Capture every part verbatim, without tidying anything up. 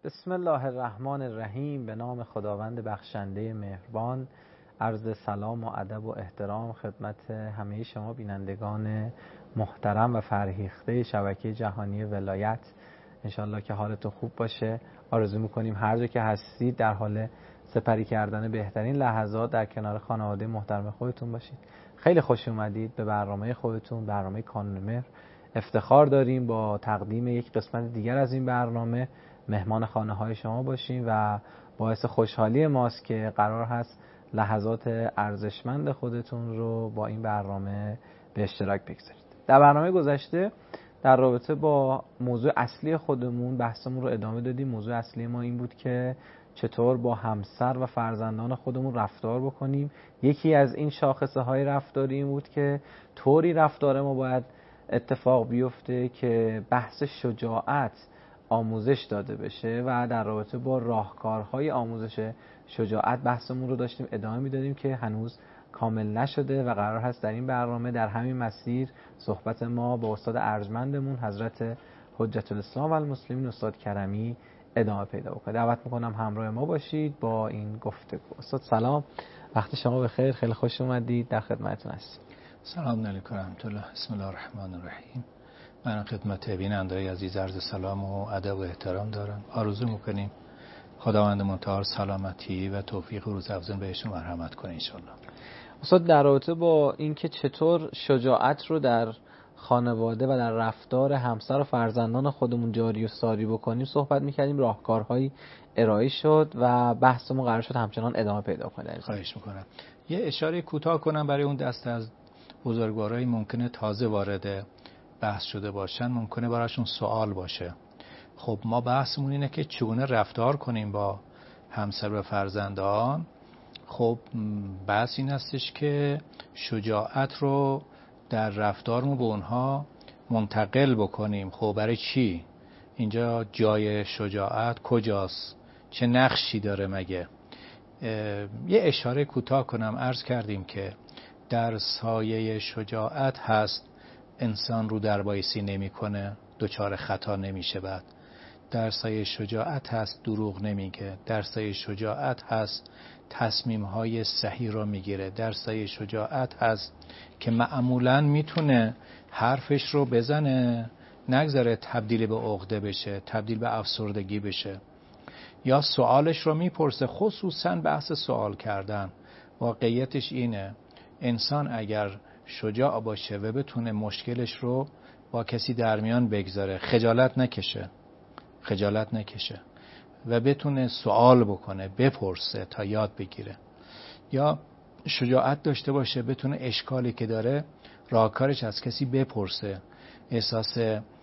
بسم الله الرحمن الرحیم. به نام خداوند بخشنده مهربان. عرض سلام و ادب و احترام خدمت همه شما بینندگان محترم و فرهیخته شبکه جهانی ولایت. انشالله که حالتون خوب باشه. آرزو میکنیم هر جا که هستید در حال سپری کردن بهترین لحظات در کنار خانواده محترم خودتون باشید. خیلی خوش اومدید به برنامه خودتون، برنامه کانون مهر. افتخار داریم با تقدیم یک قسمت دیگر از این برنامه مهمان خانه های شما باشیم و باعث خوشحالی ماست که قرار هست لحظات ارزشمند خودتون رو با این برنامه به اشتراک بگذارید. در برنامه گذشته در رابطه با موضوع اصلی خودمون بحثمون رو ادامه دادیم. موضوع اصلی ما این بود که چطور با همسر و فرزندان خودمون رفتار بکنیم. یکی از این شاخصه های رفتاری این بود که طوری رفتار ما باید اتفاق بیفته که بحث شجاعت آموزش داده بشه و در رابطه با راهکارهای آموزش شجاعت بحثمون رو داشتیم ادامه میدادیم که هنوز کامل نشده و قرار هست در این برنامه در همین مسیر صحبت ما با استاد ارجمندمون حضرت حجت الاسلام و المسلمین استاد کرمی ادامه پیدا بکنه. دعوت میکنم همراه ما باشید با این گفتگو. استاد سلام، وقت شما بخیر، خیلی خوش اومدید، در خدمتتون هستیم. سلام علیکم و رحمت الله. بسم الله الرحمن الرحیم. من خدمت بیننده‌های عزیز عرض سلام و ادب و احترام دارم. آرزو میکنیم خداوند متعال سلامتی و توفیق روز افزون بهشون مرحمت کنه ان شاءالله. استاد در رابطه با اینکه چطور شجاعت رو در خانواده و در رفتار همسر و فرزندان خودمون جاری و ساری بکنیم صحبت میکردیم، راهکارهایی ارائه شد و بحثمون قرار شد همچنان ادامه پیدا کنه. خواهش میکنم یه اشاره کوتاه کنم برای اون دست از بزرگوارای ممکنه تازه وارد بحث شده باشن، ممکنه براشون سوال باشه. خب ما بحثمون اینه که چگونه رفتار کنیم با همسر و فرزندان. خب بحث این هستش که شجاعت رو در رفتارمون به اونها منتقل بکنیم. خب برای چی؟ اینجا جای شجاعت کجاست؟ چه نقشی داره مگه؟ یه اشاره کوتاه کنم. عرض کردیم که در سایه شجاعت هست انسان رو در بایسی نمی کنه، دچار خطا نمیشه. بعد در سایه شجاعت هست دروغ نمیگه. در سایه شجاعت هست تصمیم های صحیح رو میگیره. در سایه شجاعت هست که معمولاً میتونه حرفش رو بزنه، نگذاره تبدیل به عقده بشه، تبدیل به افسردگی بشه. یا سوالش رو میپرسه، خصوصاً بحث سوال کردن. واقعیتش اینه انسان اگر شجاع باشه و بتونه مشکلش رو با کسی در میان بگذاره، خجالت نکشه خجالت نکشه و بتونه سوال بکنه، بپرسه تا یاد بگیره. یا شجاعت داشته باشه بتونه اشکالی که داره راهکارش از کسی بپرسه، احساس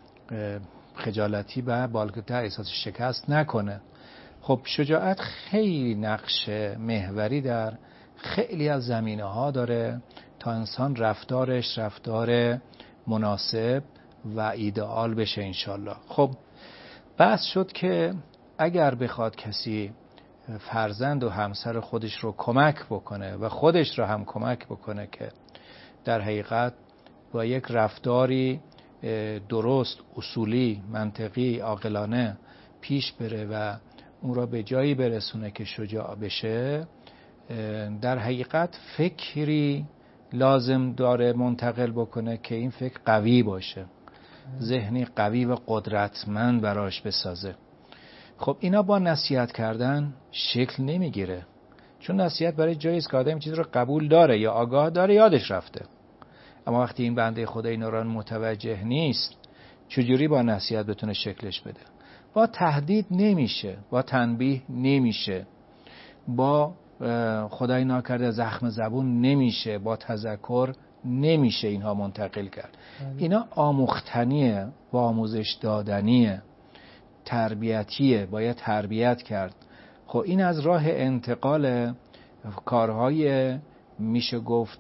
خجالتی و بالاتر احساس شکست نکنه. خب شجاعت خیلی نقش محوری در خیلی از زمینه ها داره تا انسان رفتارش رفتار مناسب و ایدئال بشه انشالله. خب بحث شد که اگر بخواد کسی فرزند و همسر خودش رو کمک بکنه و خودش رو هم کمک بکنه که در حقیقت با یک رفتاری درست، اصولی، منطقی، عاقلانه پیش بره و اون را به جایی برسونه که شجاع بشه، در حقیقت فکری لازم داره منتقل بکنه که این فکر قوی باشه، ذهنی قوی و قدرتمند براش بسازه. خب اینا با نصیحت کردن شکل نمیگیره، چون نصیحت برای جایی است که آدم چیز رو قبول داره یا آگاه داره یادش رفته. اما وقتی این بنده خدا اینا رو متوجه نیست، چجوری با نصیحت بتونه شکلش بده؟ با تهدید نمیشه، با تنبیه نمیشه، با خدای ناکرده زخم زبون نمیشه، با تذکر نمیشه اینها منتقل کرد. اینا آموختنیه و آموزش دادنیه، تربیتیه، باید تربیت کرد. خب این از راه انتقال کارهای میشه گفت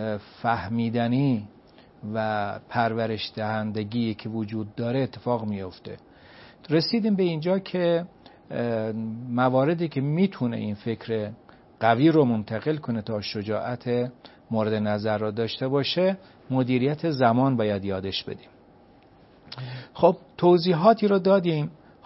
فهمیدنی و پرورش دهندگی که وجود داره اتفاق میفته. رسیدیم به اینجا که مواردی که میتونه این فکر قوی رو منتقل کنه تا شجاعت مورد نظر رو داشته باشه، مدیریت زمان باید یادش بدیم. خب توضیحاتی رو دادیم.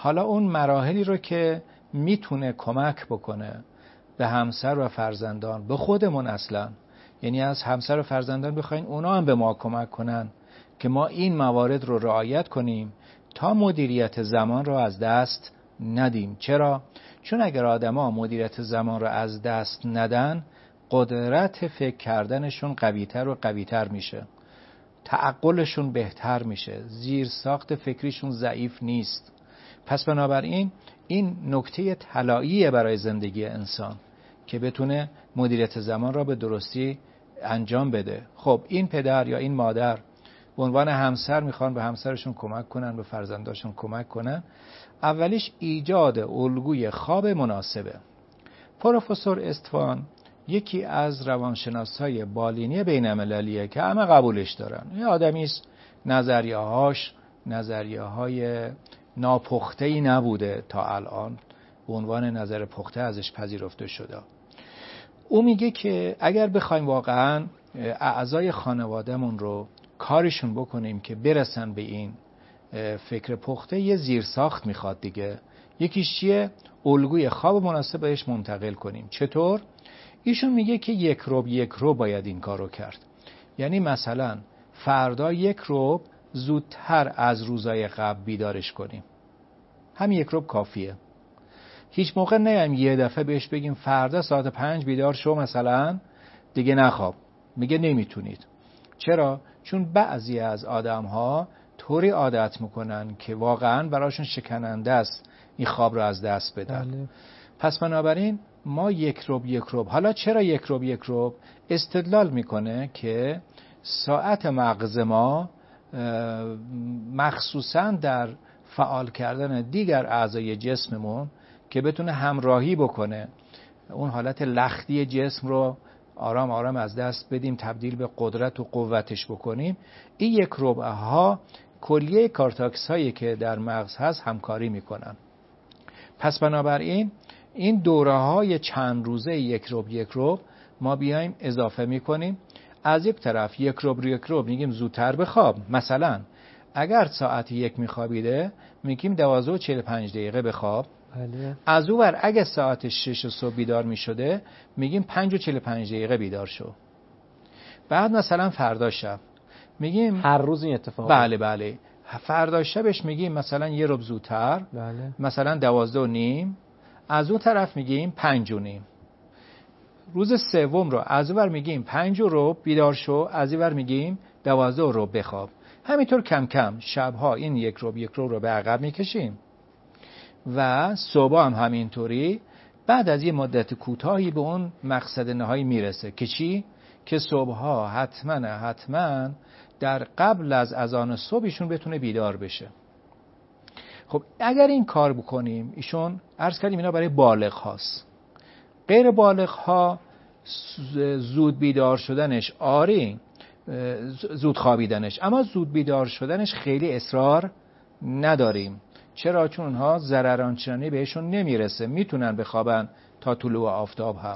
حالا اون مراحلی رو که میتونه کمک بکنه به همسر و فرزندان، به خودمون اصلا، یعنی از همسر و فرزندان بخواین اونا هم به ما کمک کنن که ما این موارد رو رعایت کنیم تا مدیریت زمان رو از دست ندیم. چرا؟ چون اگر آدما مدیریت زمان رو از دست ندن، قدرت فکر کردنشون قویتر و قویتر میشه، تعقلشون بهتر میشه، زیر ساخت فکریشون ضعیف نیست. پس بنابراین این نکته طلاییه برای زندگی انسان که بتونه مدیریت زمان را به درستی انجام بده. خب این پدر یا این مادر به عنوان همسر میخوان به همسرشون کمک کنن، به فرزنداشون کمک کنن. اولیش ایجاد الگوی خواب مناسبه. پروفسور استوان یکی از روانشناسای بالینی بین‌المللیه که همه قبولش دارن. یه آدمی است نظریه‌هاش نظریه‌های ناپخته‌ای نبوده تا الان، به عنوان نظر پخته ازش پذیرفته شده. او میگه که اگر بخوایم واقعاً اعضای خانوادهمون رو کارشون بکنیم که برسن به این فکر پخته، یه زیرساخت میخواد دیگه. یکیش چیه؟ الگوی خواب مناسب بهش منتقل کنیم. چطور؟ ایشون میگه که یک ربع یک ربع باید این کارو کرد. یعنی مثلا فردا یک ربع زودتر از روزای قبل بیدارش کنیم. همین یک ربع کافیه. هیچ موقع نیایم یه دفعه بهش بگیم فردا ساعت پنج بیدار شو مثلا، دیگه نخواب. میگه نمیتونید. چرا؟ چون بعضی از آدم‌ها طوری عادت میکنن که واقعاً براشون شکننده است این خواب رو از دست بدن. بله. پس بنابراین ما یک ربع یک ربع. حالا چرا یک ربع یک ربع؟ استدلال میکنه که ساعت مغز ما مخصوصاً در فعال کردن دیگر اعضای جسممون که بتونه همراهی بکنه، اون حالت لختی جسم رو آرام آرام از دست بدیم، تبدیل به قدرت و قوتش بکنیم. این یک ربع ها کلیه کارتاکس هایی که در مغز هست همکاری میکنن. پس بنابراین این دوره های چند روزه یک ربع یک ربع ما بیایم اضافه میکنیم. از یک طرف یک ربع یک ربع میگیم زودتر بخواب. مثلا اگر ساعت یک میخوابیده میگیم دوازده و چهل و پنج دقیقه بخواب. بله. از اون ور اگه ساعت شش صبح بیدار میشده میگیم پنج و چهل و پنج دقیقه بیدار شو. بعد مثلا فردا شب میگیم هر روز این اتفاق. بله بله. فردا شبش میگیم مثلا یه ربع زودتر. بله. مثلا دوازده و نیم. از اون طرف میگیم پنج و نیم. روز سوم رو از اون ور میگیم پنج و ربع بیدار شو، از این ور میگیم دوازده و ربع بخواب. همینطور کم کم شبها این یک ربع یک ربع رو به عقب میکشیم و صبح هم همینطوری. بعد از یه مدت کوتاهی به اون مقصد نهایی میرسه که چی؟ که صبحها حتما حتما در قبل از اذان صبح ایشون بتونه بیدار بشه. خب اگر این کار بکنیم، ایشون عرض کردیم اینا برای بالغ هاست. غیر بالغ ها زود بیدار شدنش آری، زود خوابیدنش، اما زود بیدار شدنش خیلی اصرار نداریم. چرا؟ چون اونها ضرر آنچنانی بهشون نمیرسه، میتونن بخوابن تا طلوع آفتاب هم.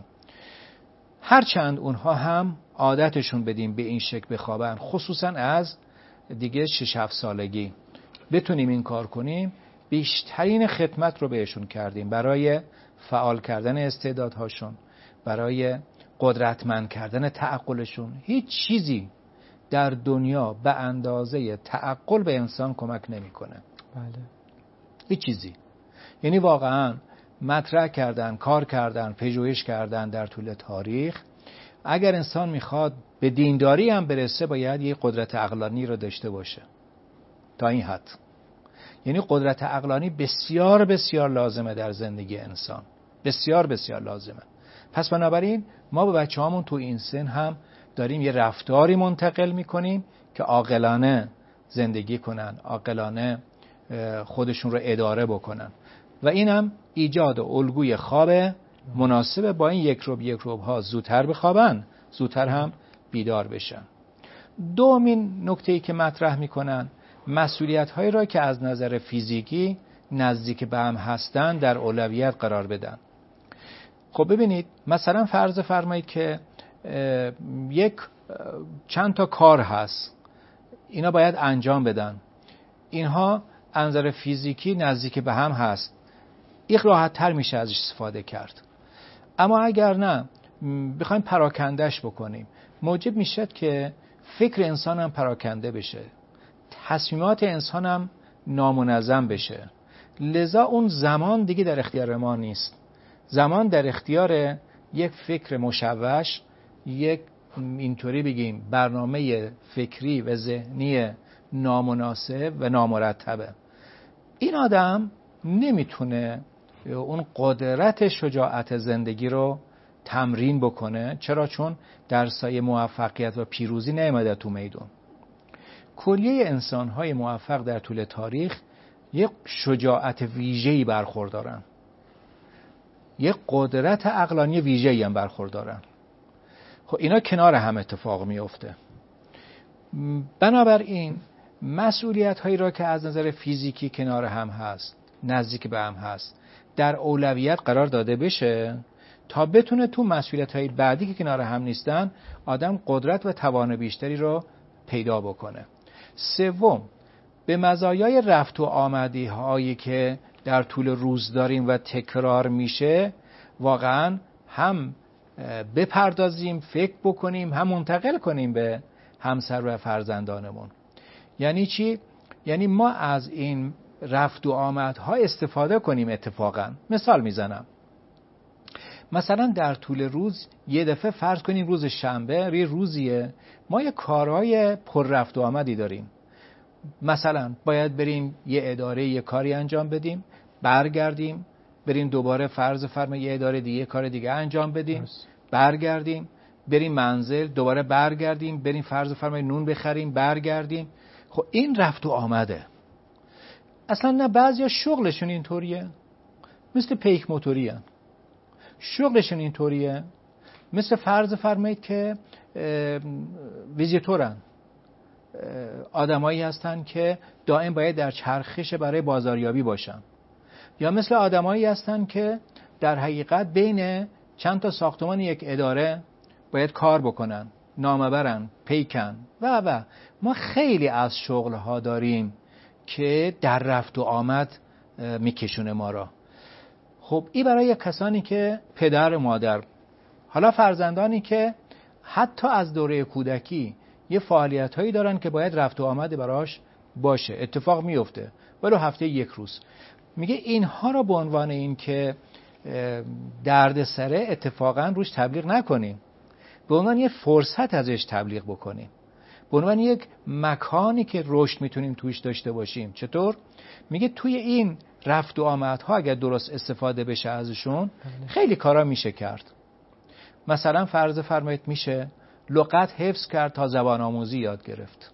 هرچند اونها هم عادتشون بدیم به این شکل بخوابن، خصوصا از دیگه شش هفت سالگی بتونیم این کار کنیم، بیشترین خدمت رو بهشون کردیم برای فعال کردن استعدادهاشون، برای قدرتمند کردن تعقلشون. هیچ چیزی در دنیا به اندازه تعقل به انسان کمک نمیکنه. بله. هیچ چیزی. یعنی واقعا مطرح کردن، کار کردن، پژوهش کردن در طول تاریخ، اگر انسان میخواد به دینداری هم برسه باید یه قدرت عقلانی رو داشته باشه تا این حد. یعنی قدرت عقلانی بسیار بسیار لازمه در زندگی انسان، بسیار بسیار لازمه. پس بنابراین ما به بچه هامون تو این سن هم داریم یه رفتاری منتقل میکنیم که عاقلانه زندگی کنن، عاقلانه خودشون رو اداره بکنن و این هم ایجاد الگوی خواب مناسب با این یک ربع یک ربع ها زودتر بخوابن، زودتر هم بیدار بشن. دومین نکته‌ای که مطرح میکنن مسئولیت هایی را که از نظر فیزیکی نزدیک به هم هستن در اولویت قرار بدن. خب ببینید مثلا فرض فرمایید که یک چند تا کار هست، اینا باید انجام بدن. اینها از نظر فیزیکی نزدیک به هم هست، این راحت تر میشه ازش استفاده کرد. اما اگر نه بخوایم پراکندهش بکنیم، موجب میشه که فکر انسان هم پراکنده بشه، تصمیمات انسان هم نامنظم بشه. لذا اون زمان دیگه در اختیار ما نیست. زمان در اختیار یک فکر مشوش، یک اینطوری بگیم برنامه فکری و ذهنی نامناسب و نامرتبه. این آدم نمیتونه اون قدرت شجاعت زندگی رو تمرین بکنه. چرا؟ چون در سایه موفقیت و پیروزی نیامده تو میدون. کلیه انسان‌های موفق در طول تاریخ یک شجاعت ویژه‌ای برخوردارن، یک قدرت عقلانی ویژه‌ای هم برخوردارن. خب اینا کنار هم اتفاق میفته. بنابراین مسئولیت هایی را که از نظر فیزیکی کنار هم هست، نزدیک به هم هست، در اولویت قرار داده بشه تا بتونه تو مسئولیت های بعدی که کنار هم نیستن آدم قدرت و توان بیشتری رو پیدا بکنه. سوم، به مزایای رفت و آمدی هایی که در طول روز داریم و تکرار میشه واقعا هم بپردازیم، فکر بکنیم، هم منتقل کنیم به همسر و فرزندانمون. یعنی چی؟ یعنی ما از این رفت و آمدها استفاده کنیم. اتفاقا مثال میزنم، مثلا در طول روز یه دفعه فرض کنیم روز شنبه ری روزیه ما یه کارهای پر رفت و آمدی داریم. مثلا باید بریم یه اداره یه کاری انجام بدیم، برگردیم، بریم دوباره فرض فرما یه اداره دیگه کار دیگه انجام بدیم، برگردیم، بریم منزل، دوباره برگردیم، بریم فرض فرما نون بخریم، برگردیم. خب این رفت و آمده. اصلا نه بعضیا شغلشون اینطوریه، مثل پیک موتوری هن. شغلشون اینطوریه، مثل فرض فرمایید که ویزیتورن، آدمایی هستن که دائم باید در چرخش برای بازاریابی باشن، یا مثل آدمایی هستن که در حقیقت بین چند تا ساختمان یک اداره باید کار بکنن، نامه برن، پیکن و و ما خیلی از شغلها داریم که در رفت و آمد میکشونه ما را. خب این برای کسانی که پدر و مادر، حالا فرزندانی که حتی از دوره کودکی یه فعالیت هایی دارن که باید رفت و آمد براش باشه، اتفاق میفته ولو هفته یک روز. میگه اینها را به عنوان این که درد سره اتفاقا روش تبلیغ نکنیم، به عنوان یه فرصت ازش تبلیغ بکنیم، به عنوان یک مکانی که رشد میتونیم توش داشته باشیم. چطور؟ میگه توی این رفت و آمدها اگر درست استفاده بشه ازشون خیلی کارا میشه کرد. مثلا فرض فرمایید میشه لغت حفظ کرد تا زبان آموزی یاد گرفت.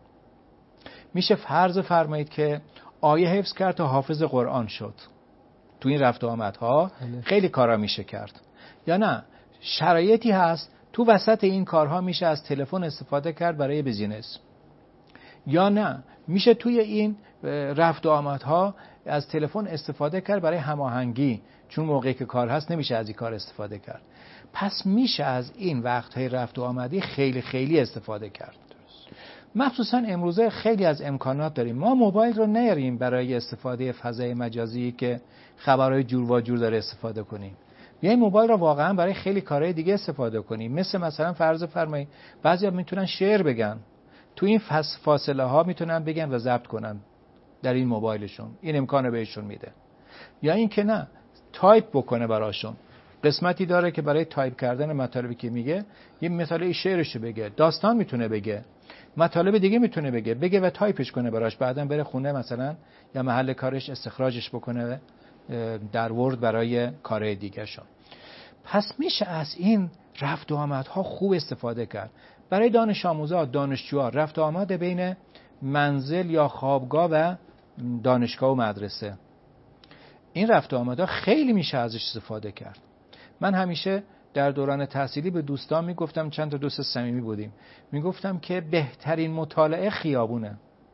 میشه فرض فرمایید که آیه حفظ کرد تا حافظ قرآن شد. تو این رفت و آمدها خیلی کارا میشه کرد. یا نه شرایطی هست تو وسط این کارها میشه از تلفن استفاده کرد برای بیزینس. یا نه میشه توی این رفت و آمدها از تلفن استفاده کرد برای هماهنگی، چون موقعی که کار هست نمیشه از این کار استفاده کرد. پس میشه از این وقتهای رفت و آمدی خیلی خیلی استفاده کرد. مخصوصا امروزه خیلی از امکانات داریم. ما موبایل رو نیاریم برای استفاده فضای مجازی که خبرهای جور و جور داره استفاده کنیم. یا این موبایل رو واقعا برای خیلی کارهای دیگه استفاده کنیم. مثل مثلا فرض فرمایید بعضیا میتونن شعر بگن، تو این فاصله ها میتونن بگن و ضبط کنن در این موبایلشون، این امکانو بهشون میده. یا این که نه تایپ بکنه براشون، قسمتی داره که برای تایپ کردن مطالبی که میگه یه مطالعه شعرشو بگه، داستان میتونه بگه، مطالب دیگه میتونه بگه بگه و تایپش کنه براش، بعداً بره خونه مثلا یا محل کارش استخراجش بکنه در ورد برای کارهای دیگه شون. پس میشه از این رفت و آمدها خوب استفاده کرد. برای دانش آموزا، دانشجوها رفت و آمد بین منزل یا خوابگاه و دانشگاه و مدرسه، این رفت و آمدها خیلی میشه ازش استفاده کرد. من همیشه در دوران تحصیلی به دوستان میگفتم، چند تا دوست صمیمی بودیم، میگفتم که بهترین مطالعه خیابونه،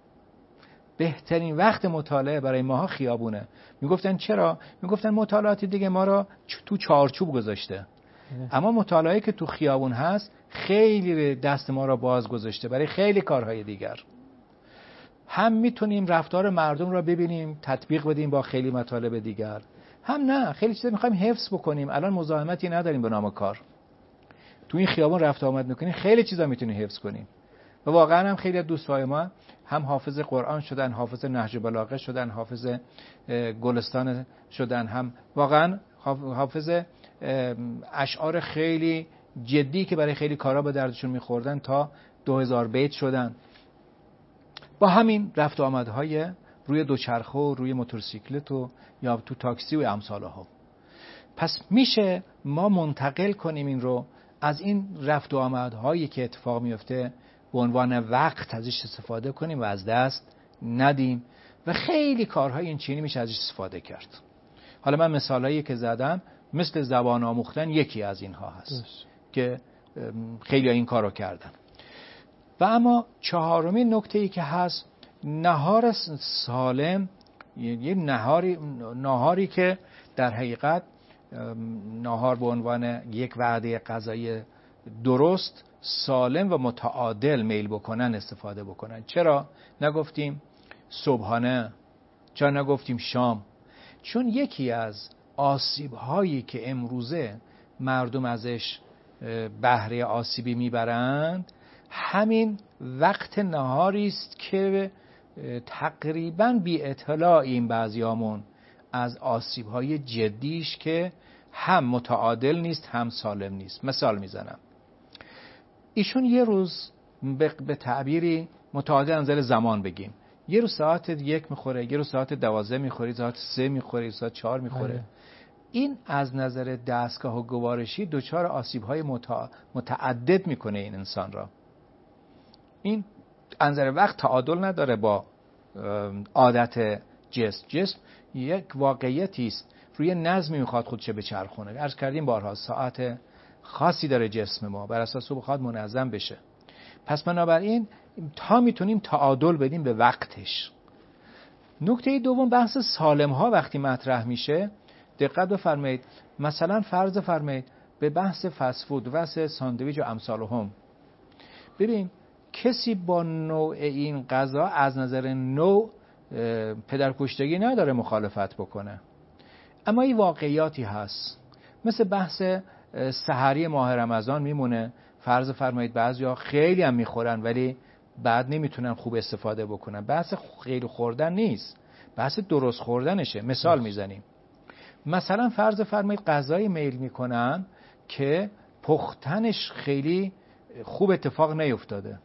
بهترین وقت مطالعه برای ماها خیابونه. میگفتن چرا؟ میگفتن مطالعات دیگه ما را تو چارچوب گذاشته، اما مطالعه که تو خیابون هست خیلی دست ما را باز گذاشته برای خیلی کارهای دیگر. هم میتونیم رفتار مردم را ببینیم تطبیق بدیم با خیلی مطالب دیگر، هم نه خیلی چیزا میخوایم حفظ بکنیم. الان مزاحمتی نداریم به نام کار، تو این خیابان رفت آمد میکنیم، خیلی چیزا میتونیم حفظ کنیم. و واقعا هم خیلی از دوستای ما هم حافظ قرآن شدن، حافظ نهج بلاغه شدن، حافظ گلستان شدن، هم واقعا حافظ اشعار خیلی جدی که برای خیلی کارا به دردشون میخوردن تا دو هزار بیت شدن با همین رفت آمدهای روی دوچرخه و روی موتورسیکلت و یا تو تاکسی و امثال ها. پس میشه ما منتقل کنیم این رو از این رفت و آمدهایی که اتفاق میفته به عنوان وقت ازش استفاده کنیم و از دست ندیم و خیلی کارهای این چینی میشه ازش استفاده کرد. حالا من مثالایی که زدم مثل زبان آموختن یکی از اینها هست دست. که خیلی این کارو کردن. و اما چهارمین نکته‌ای که هست نهار سالم، یه نهاری نهاری که در حقیقت نهار به عنوان یک وعده غذایی درست، سالم و متعادل میل بکنن استفاده بکنن. چرا نگفتیم صبحانه؟ چرا نگفتیم شام؟ چون یکی از آسیب هایی که امروزه مردم ازش بهره آسیبی میبرند همین وقت نهاری است که تقریبا بی اطلاعیم بعضیامون از آسیب های جدیش که هم متعادل نیست هم سالم نیست. مثال میزنم، ایشون یه روز به تعبیری متعادل نظر زمان بگیم، یه روز ساعت یک میخوره، یه روز ساعت دوازده میخوره، ساعت سه میخوره، ساعت چهار میخوره. این از نظر دستگاه و گوارشی دچار آسیب‌های متعدد میکنه این انسان را. این انظر وقت تعادل نداره با عادت جسم. جسم یک واقعیتی است، روی نظمی میخواد خودشه بچرخونه. عرض کردیم بارها ساعت خاصی داره جسم ما، بر اساس او بخواد منظم بشه. پس بنابراین تا میتونیم تعادل بدیم به وقتش. نکته دوم بحث سالم ها وقتی مطرح میشه دقت بفرمایید. مثلا فرض فرمایید به بحث فست فود، بحث ساندویچ و امثالهم. ببین کسی با نوع این غذا از نظر نوع پدرکشتگی نداره مخالفت بکنه، اما این واقعیاتی هست. مثل بحث سحری ماه رمضان میمونه، فرض فرمایید بعضیا خیلی هم میخورن ولی بعد نمیتونن خوب استفاده بکنن. بحث خیلی خوردن نیست، بحث درست خوردنشه. مثال میزنیم، مثلا فرض فرمایید غذایی میل میکنن که پختنش خیلی خوب اتفاق نیفتاده.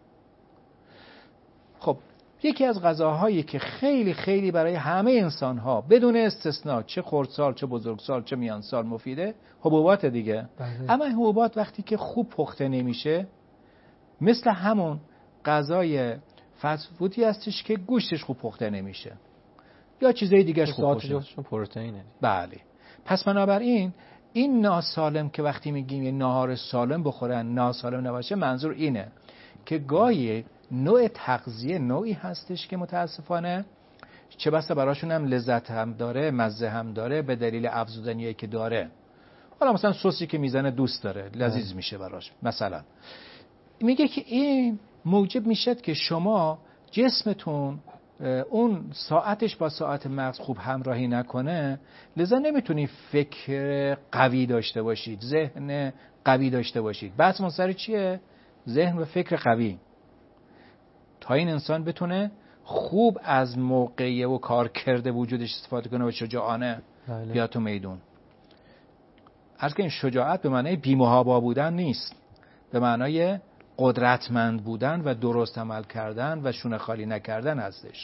خب یکی از غذاهایی که خیلی خیلی برای همه انسان‌ها بدون استثناء، چه خردسال چه بزرگسال چه میانسال مفیده، حبوبات دیگه. بله. اما حبوبات وقتی که خوب پخته نمیشه، مثل همون غذای فست فودی هستش که گوشتش خوب پخته نمیشه یا چیزای دیگه‌اش خوب پخته پروتئینه. بله. پس بنابراین این ناسالم که وقتی میگیم یه ناهار سالم بخورن ناسالم نباشه، منظور اینه که گاهی نوع تغذیه نوعی هستش که متاسفانه چه بسا براشون هم لذت هم داره، مزه هم داره، به دلیل افزودنیایی که داره. حالا مثلا سوسی که میزنه دوست داره، لذیذ میشه براش. مثلا میگه که این موجب میشه که شما جسمتون اون ساعتش با ساعت مغز خوب همراهی نکنه، لذا نمیتونی فکر قوی داشته باشید، ذهن قوی داشته باشید. بحث سر چیه؟ ذهن و فکر قوی. تا این انسان بتونه خوب از موقعیه و کار کرده وجودش استفاده کنه و شجاعانه بیا تو میدون. عرض که این شجاعت به معنای بی‌محابا بودن نیست، به معنای قدرتمند بودن و درست عمل کردن و شونه خالی نکردن هستش.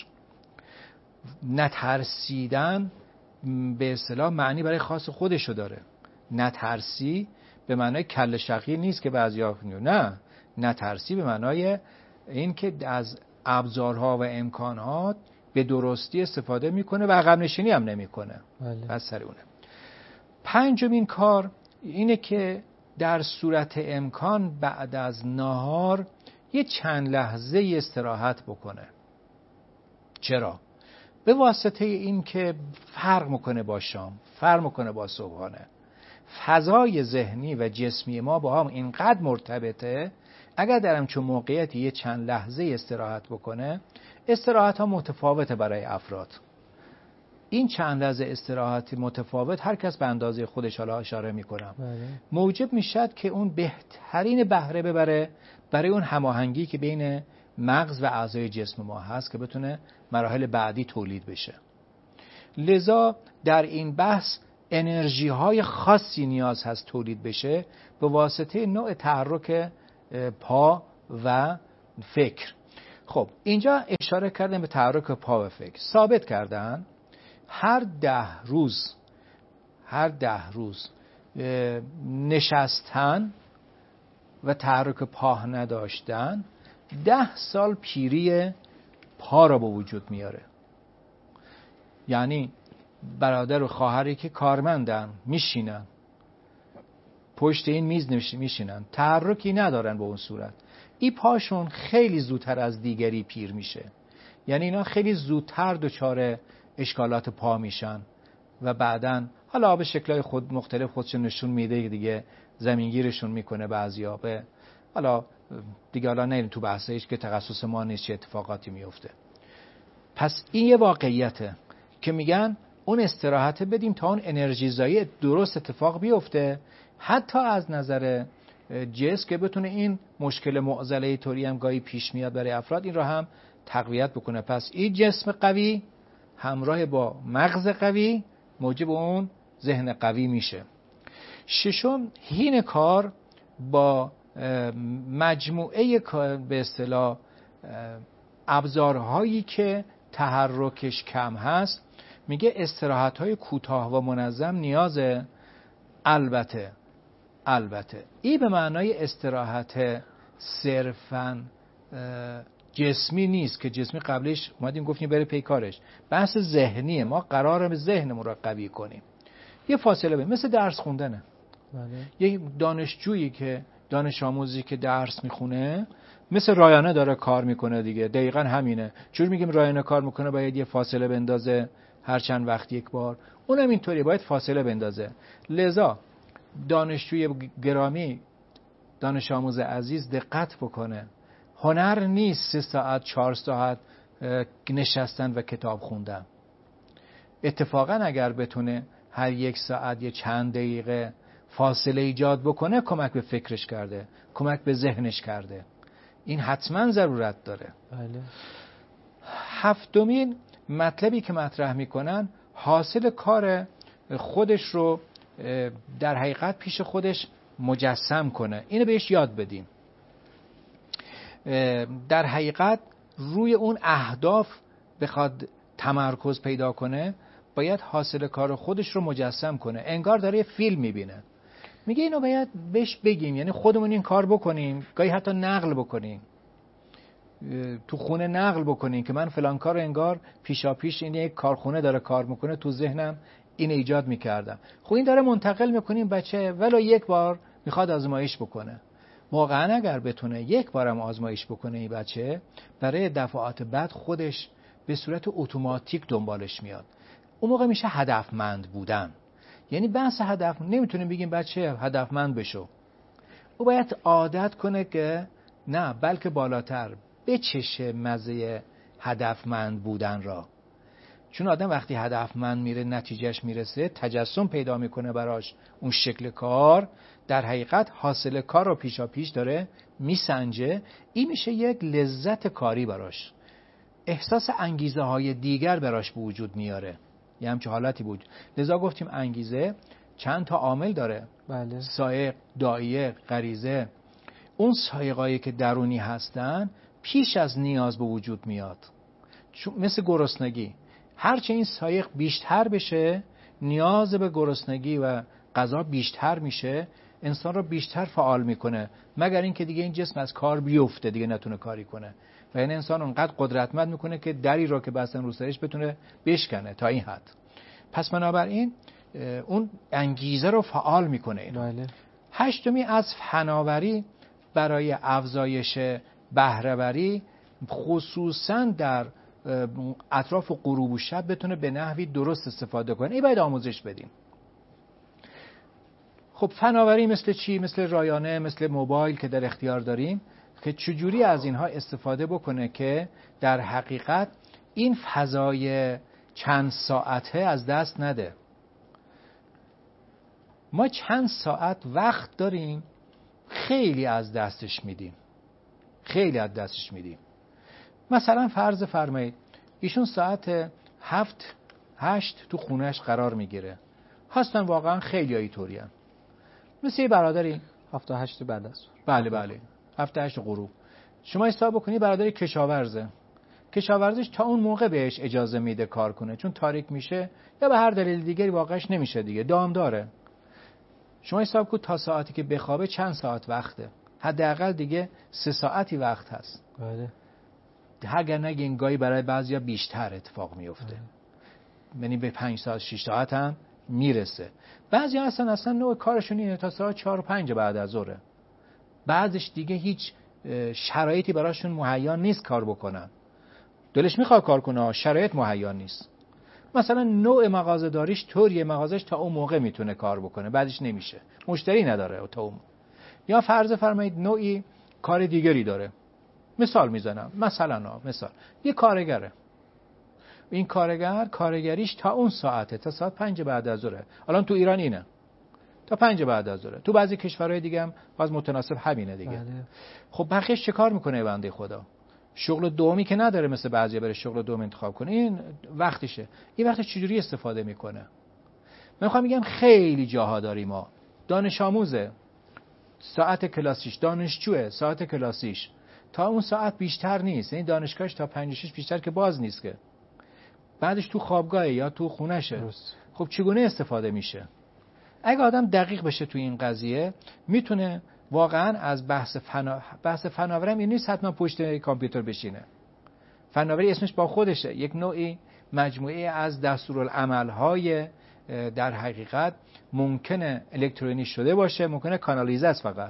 نترسیدن به اصطلاح معنی برای خاص خودشو داره. نترسی به معنای کله شقی نیست که بعضیا نه، نترسی به معنای این که از ابزارها و امکانات به درستی استفاده میکنه و عقب نشینی هم نمیکنه. بس سر اونه. پنجمین کار اینه که در صورت امکان بعد از نهار یه چند لحظه استراحت بکنه. چرا؟ به واسطه این که فرق میکنه با شام، فرق میکنه با صبحانه. فضای ذهنی و جسمی ما با هم اینقدر مرتبطه، اگر در همچون موقعیتی یه چند لحظه استراحت بکنه، استراحت ها متفاوته برای افراد. این چند لحظه استراحت متفاوت هر کس به اندازه خودش حالا اشاره میکنم موجب میشد که اون بهترین بهره ببره برای اون هماهنگی که بین مغز و اعضای جسم ما هست که بتونه مراحل بعدی تولید بشه. لذا در این بحث انرژی های خاصی نیاز هست تولید بشه به واسطه نوع تحرک پا و فکر. خب اینجا اشاره کردن به تحرک پا و فکر. ثابت کردن هر ده روز هر ده روز نشستن و تحرک پا نداشتن ده سال پیری پا را به وجود میاره. یعنی برادر و خواهری که کارمندن میشینن پشت این میز میشینن تحرکی ندارن به اون صورت، این پاشون خیلی زودتر از دیگری پیر میشه. یعنی اینا خیلی زودتر دچار اشکالات پا میشن و بعدن حالا به شکلهای خود مختلف خودشون نشون میده دیگه، زمینگیرشون میکنه بعضیا به حالا دیگه حالا نریم تو بحثش که تخصص ما نیست چه اتفاقاتی میفته. پس این یه واقعیته که میگن اون استراحت بدیم تا اون انرژی زایی درست اتفاق بیفته، حتی از نظر جسم که بتونه این مشکل معضله طوری هم گاهی پیش میاد برای افراد این رو هم تقویت بکنه. پس این جسم قوی همراه با مغز قوی موجب اون ذهن قوی میشه. ششم حین کار با مجموعه به اصطلاح ابزارهایی که تحرکش کم هست، میگه استراحت‌های کوتاه و منظم نیازه. البته البته این به معنای استراحت صرفاً جسمی نیست که جسمی قبلش اومدیم گفتیم بره پی کارش. بحث ذهنیه، ما قراره به ذهنمون رو قوی کنیم. یه فاصله بین مثل درس خوندنه. بله. یه دانشجویی که دانش آموزی که درس میخونه مثل رایانه داره کار میکنه دیگه، دقیقاً همینه. چون میگیم رایانه کار میکنه باید یه فاصله بندازه هر چند وقت یک بار، اونم اینطوری باید فاصله بندازه. لذا دانشجوی گرامی، دانش آموز عزیز دقت بکنه، هنر نیست سه ساعت چهار ساعت نشستن و کتاب خوندن. اتفاقا اگر بتونه هر یک ساعت یه چند دقیقه فاصله ایجاد بکنه کمک به فکرش کرده، کمک به ذهنش کرده. این حتما ضرورت داره. بله. هفتمین مطلبی که مطرح میکنن حاصل کار خودش رو در حقیقت پیش خودش مجسم کنه. اینو بهش یاد بدیم. در حقیقت روی اون اهداف بخواد تمرکز پیدا کنه باید حاصل کار خودش رو مجسم کنه، انگار داره یه فیلم میبینه. میگه اینو باید بهش بگیم، یعنی خودمون این کار بکنیم، گاهی حتی نقل بکنیم، تو خونه نقل بکنیم که من فلان کار انگار پیشا پیش این یک کارخونه داره کار میکنه تو ذهنم این ایجاد میکردم. خب این داره منتقل میکنیم بچه ولو یک بار میخواد آزمایش بکنه. واقعا اگر بتونه یک بارم آزمایش بکنه این بچه، برای دفعات بعد خودش به صورت اتوماتیک دنبالش میاد. اون موقع میشه هدفمند بودن. یعنی بحث هدف نمیتونیم بگیم بچه هدفمند بشو. او باید عادت کنه که نه، بلکه بالاتر بچشه مزه هدفمند بودن را. چون آدم وقتی هدفمند میره نتیجهش میرسه، تجسم پیدا میکنه براش اون شکل کار، در حقیقت حاصل کار رو پیشا پیش داره میسنجه. این میشه یک لذت کاری براش، احساس انگیزه های دیگر براش به وجود میاره، یه همچه حالتی بود. لذا گفتیم انگیزه چند تا عامل داره. بله. سایق، داعیه، غریزه. اون سایقایی که درونی هستن پیش از نیاز به وجود میاد. چون مثل گرسنگی، هرچه این سایق بیشتر بشه نیاز به گرسنگی و غذا بیشتر میشه، انسان رو بیشتر فعال میکنه، مگر اینکه دیگه این جسم از کار بیفته دیگه نتونه کاری کنه. و این انسان اونقدر قدرتمند میکنه که دری رو که بستن رو سرش بتونه بشکنه تا این حد. پس بنابراین اون انگیزه رو فعال میکنه اینو. بله. هشتمی از فناوری برای افزایش بهره‌وری، خصوصا در اطراف غروب و شب بتونه به نحوی درست استفاده کنه. این باید آموزش بدیم. خب فناوری مثل چی؟ مثل رایانه، مثل موبایل که در اختیار داریم. که چجوری از اینها استفاده بکنه که در حقیقت این فضای چند ساعته از دست نده. ما چند ساعت وقت داریم، خیلی از دستش میدیم، خیلی از دستش میدیم. مثلا فرض فرمایید ایشون ساعت هفت هشت تو خونهش قرار میگیره، هستن واقعا خیلی اینطوری ان. مثل یه برادری هفت تا هشت بعد از بله بله هفت هشت غروب شما حساب بکنی برادری کشاورزه، کشاورزش تا اون موقع بهش اجازه میده کار کنه، چون تاریک میشه یا به هر دلیل دیگری واقعش نمیشه دیگه، دام داره. شما حساب کن تا ساعتی که بخوابه چند ساعت وقته، حداقل دیگه سه ساعتی وقت هست. بله. اگر نگه این گاهی برای بعضیا بیشتر اتفاق میفته، یعنی به پنج ساعت شش ساعت هم میرسه. بعضی اصلا اصلا نوع کارشون اینه تا ساعت چهار و پنج بعد از ظهر، بعدش دیگه هیچ شرایطی براشون مهیا نیست کار بکنن. دلش میخواد کار کنه، شرایط مهیا نیست. مثلا نوع مغازه داریش طوریه مغازش تا اون موقع میتونه کار بکنه، بعدش نمیشه، مشتری نداره تا اون. یا فرض فرمایید نوعی کار دیگری داره، مثال میزنم، مثلا مثال یه کارگره، این کارگر کارگریش تا اون ساعته، تا ساعت پنج بعد از ظهر. الان تو ایران اینه تا پنج بعد از ظهر، تو بعضی کشورهای دیگه هم باز متناسب همینه دیگه. بله. خب بقیه‌اش چه کار میکنه بنده خدا؟ شغل دومی که نداره مثل بعضیا بره شغل دوم انتخاب کنه، این وقتشه. این وقت چجوری استفاده میکنه؟ من میخوام میگم خیلی جاها داریم ما دانش آموزه، ساعت کلاسیش، دانشجوه ساعت کلاسیش تا اون ساعت بیشتر نیست، یعنی دانشگاهش تا پنج شش بیشتر که باز نیست که، بعدش تو خوابگاهه یا تو خونهشه. خب چگونه استفاده میشه؟ اگه آدم دقیق بشه تو این قضیه میتونه واقعا از بحث فنا... بحث فناوری هم نیست حتما پشت کامپیوتر بشینه. فناوری اسمش با خودشه، یک نوعی مجموعه از دستورالعمل‌های در حقیقت ممکنه الکترونیک شده باشه، ممکنه کانالیزه است فقط.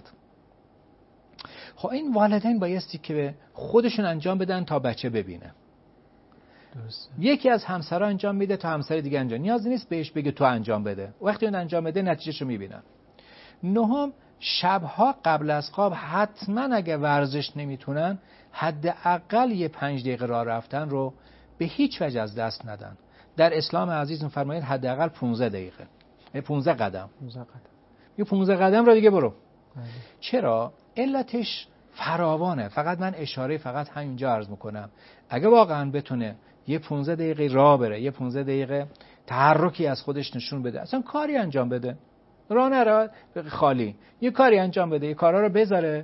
خب این والدین بایستی که خودشون انجام بدن تا بچه ببینه. درسته. یکی از همسرها انجام میده تا همسر دیگه انجام، نیازی نیست بهش بگه تو انجام بده، وقتی اون انجام بده نتیجهشو میبینن. نهم، شبها قبل از خواب حتما اگه ورزش نمیتونن حداقل یه پنج دقیقه راه رفتن رو به هیچ وجه از دست ندن. در اسلام عزیز می‌فرمایید حداقل پانزده دقیقه، پانزده قدم، پانزده قدم. یه پانزده قدم رو دیگه برو. بله. چرا؟ علتش فراوانه، فقط من اشاره فقط همینجا عرض میکنم. اگه واقعا بتونه یه پانزده دقیقه راه بره، یه پانزده دقیقه تحرکی از خودش نشون بده، اصلا کاری انجام بده، راه نره خالی، یه کاری انجام بده، یه کارا رو بذاره.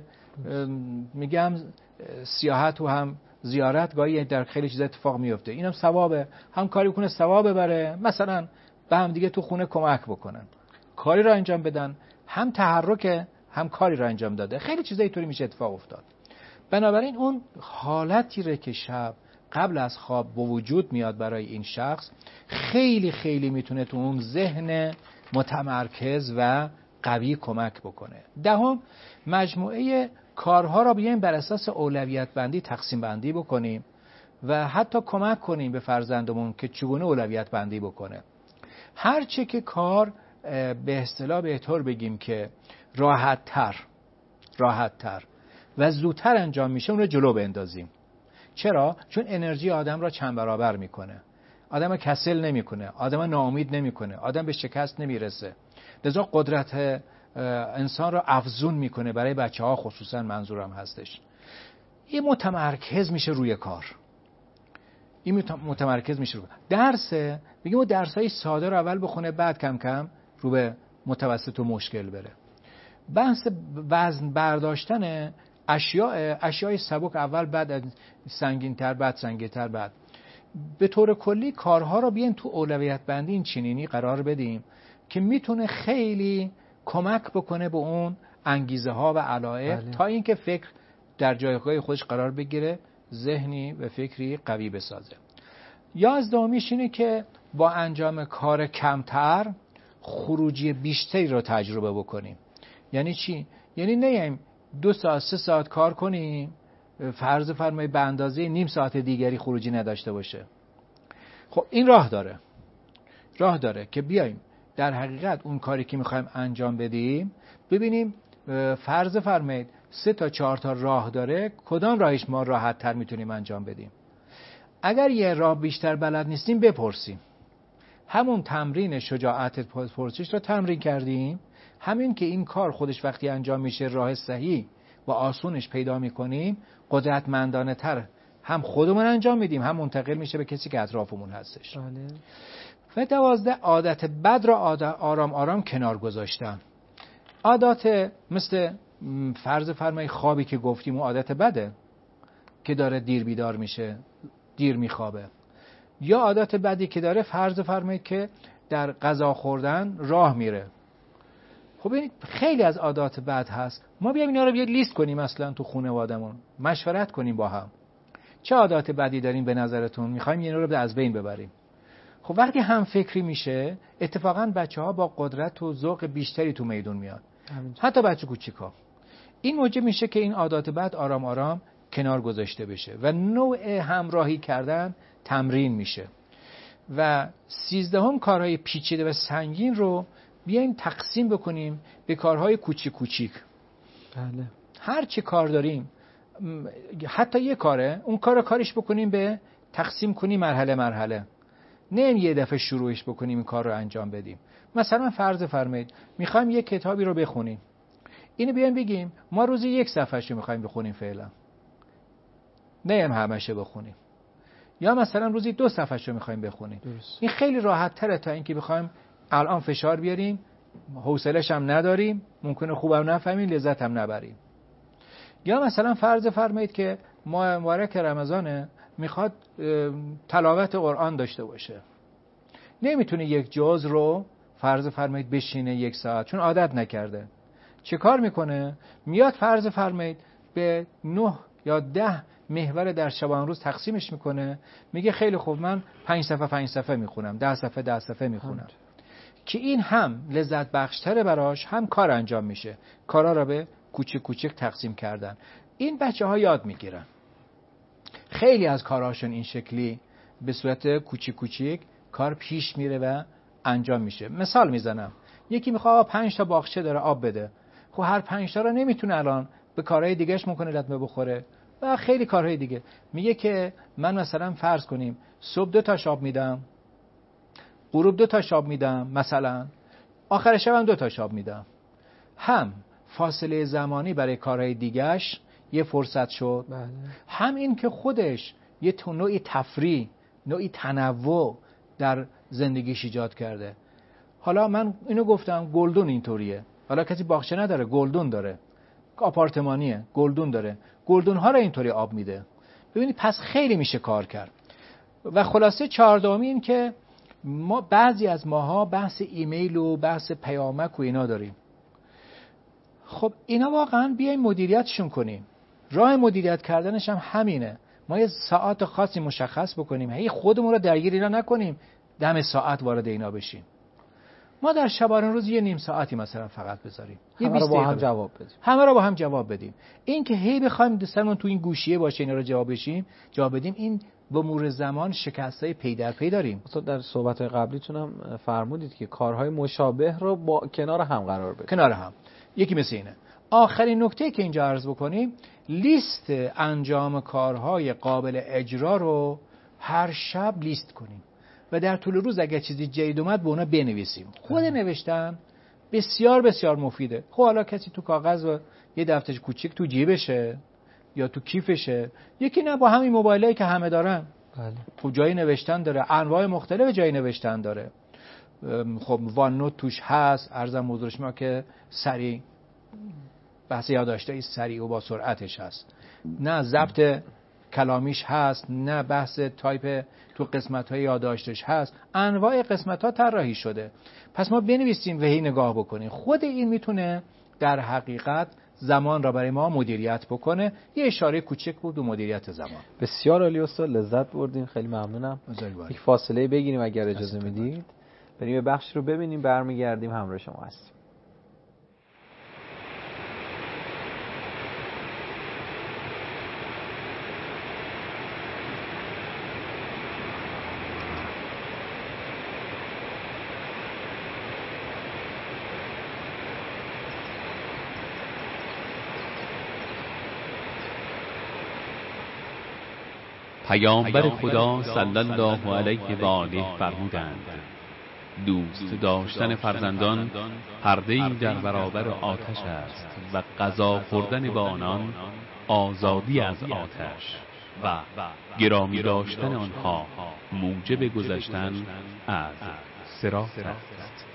میگم سیاحت و هم زیارت گاهی در خیلی چیزا اتفاق میفته، اینم ثوابه، هم کاری کنه ثواب ببره، مثلا به هم دیگه تو خونه کمک بکنن، کاری رو انجام بدن، هم تحرک هم کاری رو انجام داده. خیلی چیزا اینطوری میشه اتفاق افتاد. بنابراین اون حالتی رو که شب قبل از خواب به وجود میاد برای این شخص خیلی خیلی میتونه تو اون ذهن متمرکز و قوی کمک بکنه. دهم، مجموعه کارها را بیایم بر اساس اولویت بندی تقسیم بندی بکنیم و حتی کمک کنیم به فرزندمون که چگونه اولویت بندی بکنه. هر چه که کار به اصطلاح بهتر بگیم که راحت تر راحت تر و زودتر انجام میشه اون رو جلو بندازیم. چرا؟ چون انرژی آدم را چند برابر میکنه، آدم کسل نمیکنه، آدم ناامید نمیکنه، آدم به شکست نمیرسه، لذا قدرت انسان را افزون میکنه برای بچه ها خصوصا منظورم هستش. یه متمرکز میشه روی کار، این متمرکز میشه روی درس. بگیم اون درسای ساده رو اول بخونه، بعد کم کم رو به متوسط و مشکل بره. بحث وزن برداشتن اشیاء اشیای سبک اول، بعد سنگین‌تر، بعد سنگین‌تر، بعد به طور کلی کارها رو بیاین تو اولویت بندی این چنینی قرار بدیم که میتونه خیلی کمک بکنه به اون انگیزه ها و علایق. بله. تا اینکه فکر در جایگاه خودش قرار بگیره، ذهنی و فکری قوی بسازه. یازدهمیش اینه که با انجام کار کمتر خروجی بیشتری رو تجربه بکنیم. یعنی چی؟ یعنی نیم دو ساعت سه ساعت کار کنیم، فرض فرمایید به اندازه نیم ساعت دیگری خروجی نداشته باشه. خب این راه داره راه داره که بیایم در حقیقت اون کاری که میخوایم انجام بدیم ببینیم فرض فرمایید سه تا چهار تا راه داره، کدام راهش ما راحت تر میتونیم انجام بدیم؟ اگر یه راه بیشتر بلد نیستیم بپرسیم. همون تمرین شجاعت پرسش رو تمرین کردیم، همین که این کار خودش وقتی انجام میشه راه صحیح و آسونش پیدا میکنیم، قدرتمندانه تر هم خودمون انجام میدیم، هم منتقل میشه به کسی که اطرافمون هستش. بله. و دوازده، عادت بد را آرام آرام کنار گذاشتن. عادات مثل فرض فرمای خوابی که گفتیم، و عادت بده که داره دیر بیدار میشه، دیر میخوابه. یا عادت بدی که داره فرض فرمایید که در غذا خوردن راه میره. خب این خیلی از عادات بد هست. ما بیایم اینا رو یه لیست کنیم مثلا تو خانواده‌مون، مشورت کنیم با هم. چه عادات بدی داریم به نظرتون میخوایم اینا رو از بین ببریم؟ خب وقتی هم فکری میشه، اتفاقا بچه‌ها با قدرت و ذوق بیشتری تو میدون میاد. حتی بچه کوچیکا. این موجب میشه که این عادات بد آرام آرام کنار گذاشته بشه و نوع همراهی کردن تمرین میشه. و سیزدهم، کارهای پیچیده و سنگین رو بیایم تقسیم بکنیم به کارهای کوچیک کوچیک. بله. هر چی کار داریم، حتی یه کاره، اون کار رو کارش بکنیم به تقسیم کنیم مرحله مرحله. نه یه دفعه شروعش بکنیم این کار رو انجام بدیم. مثلا فرض فرمایید میخوایم یه کتابی رو بخونیم. اینو بیایم بگیم ما روزی یک صفحه‌اش رو میخوایم بخونیم فعلا. نه هم همشه بخونیم. یا مثلا روزی دو صفحه‌اش رو میخوایم بخونیم. درست. این خیلی راحت تره تا اینکه بخوایم الان فشار بیاریم، حوصله‌اش هم نداریم، ممکنه خوبم نفهمیم، لذت هم نبریم. یا مثلا فرض فرمایید که ماه مبارک رمضانه، میخواد تلاوت قرآن داشته باشه. نمیتونه یک جز رو فرض فرمایید بشینه یک ساعت، چون عادت نکرده. چه کار میکنه؟ میاد فرض فرمایید به نه یا ده محور در شبان روز تقسیمش میکنه، میگه خیلی خوب من پنج صفحه پنج صفحه میخونم، ده صفحه ده صفحه میخونم. که این هم لذت بخشتره براش، هم کار انجام میشه. کارا رو به کوچیک کوچیک تقسیم کردن. این بچه ها یاد میگیرن. خیلی از کارهاشون این شکلی به صورت کوچیک کوچیک کار پیش میره و انجام میشه. مثال میزنم، یکی میخواد پنج تا باغچه داره آب بده. خب هر پنج تا رو نمیتونه الان به کارهای دیگهش ممکنه لطمه بخوره و خیلی کارهای دیگه. میگه که من مثلا فرض کنیم صبح دو تا آب میدم، غروب دو تا آب میدم، مثلا آخر شب هم دو تا آب میدم. هم فاصله زمانی برای کارهای دیگهش یه فرصت شد. بله. هم این که خودش یه تو نوعی تفریح، نوعی تنوع در زندگیش ایجاد کرده. حالا من اینو گفتم گلدون اینطوریه. حالا کسی باغچه نداره، گلدون داره، آپارتمانیه، گلدون داره، گلدون ها رو اینطوری آب میده. ببینید پس خیلی میشه کار کرد. و خلاصه چهاردهمی این که ما بعضی از ماها بحث ایمیل و بحث پیامک و اینا داریم. خب اینا واقعا بیایم مدیریتشون کنیم. راه مدیریت کردنش هم همینه. ما یه ساعت خاصی مشخص بکنیم، هی خودمون رو درگیر اینا نکنیم، دم ساعت وارد اینا بشیم. ما در شبانه روز یه نیم ساعتی مثلا فقط بذاریم، یه همه رو با هم جواب بدیم. همه رو با هم جواب بدیم. این که هی بخوایم دستمون تو این گوشیه باشه اینا رو جواب بشیم، جواب بدیم، این با مرور زمان شکستای پی در پی داریم. مثلا در صحبت‌های قبلیتون هم فرمودید که کارهای مشابه رو با کنار هم قرار بدیم. کنار هم. یکی مثل اینه. آخرین نکته که اینجا عرض بکنیم، لیست انجام کارهای قابل اجرا رو هر شب لیست کنیم و در طول روز اگر چیزی جدید اومد به اونا بنویسیم. خود نوشتن بسیار بسیار مفیده. خب حالا کسی تو کاغذ و یه دفتر کوچیک تو جیبشه یا تو کیفشه، یکی نه با همین موبایلایی که همه دارن. بله. خب جای نوشتن داره، انواع مختلف جای نوشتن داره. خب وان نوت توش هست، عرضم حضور شما که سریع بحث یادداشت‌های سریع و با سرعتش هست، نه ضبط کلامیش هست، نه بحث تایپ تو قسمت‌های یادداشتش هست. انواع قسمت‌ها طراحی شده. پس ما بنویسیم و هی نگاه بکنیم. خود این میتونه در حقیقت زمان را برای ما مدیریت بکنه. یه اشاره کوچک بود و مدیریت زمان. بسیار عالی استاد، لذت بردیم، خیلی ممنونم. یک فاصله بگیریم اگر اجازه میدید، بریم به بخش رو ببینیم، برمیگردیم همراه شما هستیم. پیامبر خدا صلی الله علیه و آله فرمودند دوست داشتن فرزندان پرده‌ای در برابر آتش است و غذا خوردن با آنان آزادی از آتش و گرامی داشتن آنها موجب گذشتن از صراط است.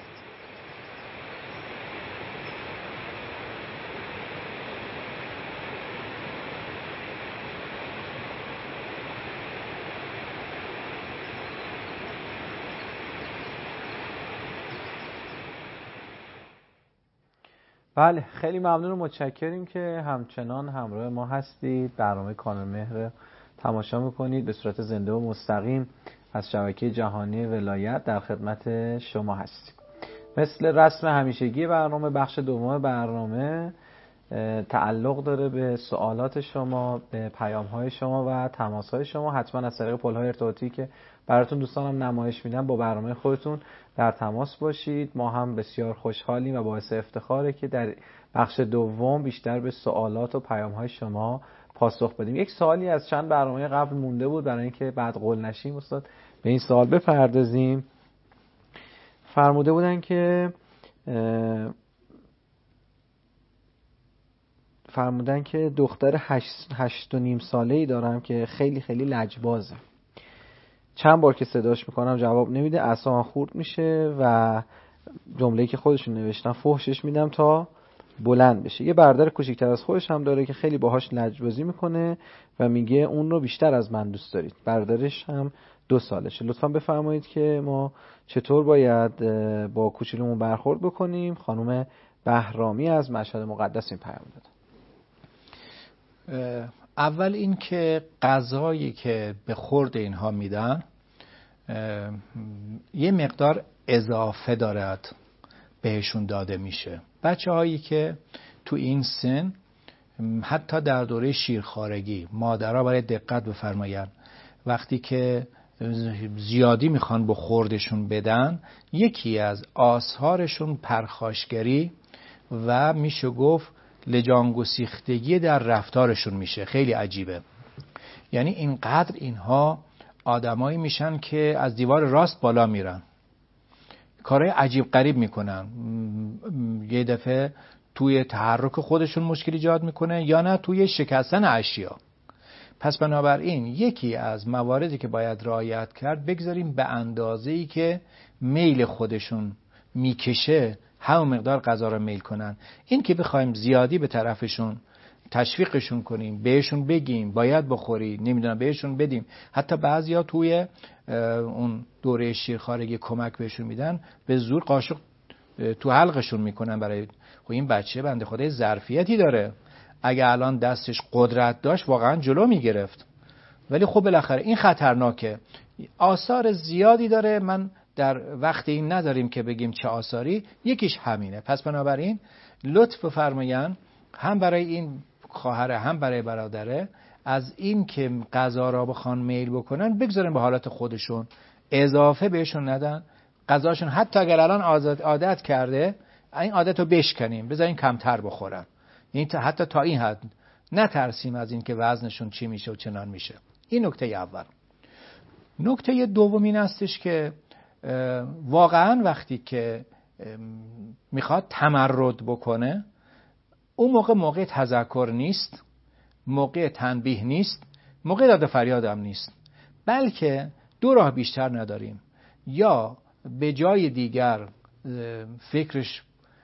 بله، خیلی ممنون و متشکریم که همچنان همراه ما هستید. برنامه کانال مهر تماشا میکنید، به صورت زنده و مستقیم از شبکه جهانی ولایت در خدمت شما هستیم. مثل رسم همیشگی برنامه، بخش دوم برنامه تعلق داره به سوالات شما، به پیام‌های شما و تماس‌های شما. حتما از طریق پل‌های ارتباطی که براتون دوستانم نمایش میدم با برنامه خودتون در تماس باشید. ما هم بسیار خوشحالیم و باعث افتخاره که در بخش دوم بیشتر به سوالات و پیام‌های شما پاسخ بدیم. یک سوالی از چند برنامه قبل مونده بود، برای اینکه بعد قول نشیم استاد به این سوال بپردازیم. فرموده بودن که فرمودن که دختر هشت, هشت و نیم ساله ای دارم که خیلی خیلی لجبازه. چند بار که صداش میکنم جواب نمیده، اعصابم خورد میشه و جمله‌ای که خودشون نوشتن فحشش میدم تا بلند بشه. یه برادر کوچیک‌تر از خودش هم داره که خیلی باهاش لجبازی میکنه و میگه اون رو بیشتر از من دوست دارید. برادرش هم دو سالشه. لطفاً بفرمایید که ما چطور باید با کوچولومون برخورد بکنیم. خانم بهرامی از مشهد مقدس این پیام داد. اول این که غذایی که به خورد اینها میدن یه مقدار اضافه دارد بهشون داده میشه. بچه هایی که تو این سن حتی در دوره شیرخوارگی مادرها برای دقت بفرمایند وقتی که زیادی میخوان به خوردشون بدن، یکی از آثارشون پرخاشگری و میشه گفت لجانگسیختگی در رفتارشون میشه. خیلی عجیبه. یعنی اینقدر اینها آدمایی میشن که از دیوار راست بالا میرن، کارهای عجیب غریب میکنن. یه دفعه توی تحرک خودشون مشکل ایجاد میکنه یا نه توی شکستن اشیا. پس بنابراین یکی از مواردی که باید رعایت کرد، بگذاریم به اندازه‌ای که میل خودشون میکشه همون مقدار غذا رو میل کنن. این که بخوایم زیادی به طرفشون تشویقشون کنیم، بهشون بگیم باید بخوری، نمیدونم بهشون بدیم، حتی بعضیا توی اون دوره شیرخوارگی کمک بهشون میدن، به زور قاشق تو حلقشون میکنن. برای خب این بچه بنده خدای ظرفیتی داره، اگه الان دستش قدرت داشت واقعا جلو میگرفت، ولی خب بالاخره این خطرناکه، آثار زیادی داره. من در وقت این نداریم که بگیم چه آثاری، یکیش همینه. پس بنابراین لطف فرمایان هم برای این خواهره هم برای برادره از این که غذا را بخوان میل بکنن بگذارن به حالت خودشون، اضافه بهشون ندن. غذاشون حتی اگر الان عادت کرده، این عادت رو بشکنیم، بذارین کمتر بخورن. این حتی تا این حد نترسیم از این که وزنشون چی میشه و چنان میشه. این نکته اول. نکته دوم این استش که واقعا وقتی که میخواد تمرد بکنه، اون موقع موقع تذکر نیست، موقع تنبیه نیست، موقع داد فریاد هم نیست، بلکه دو راه بیشتر نداریم. یا به جای دیگر فکرش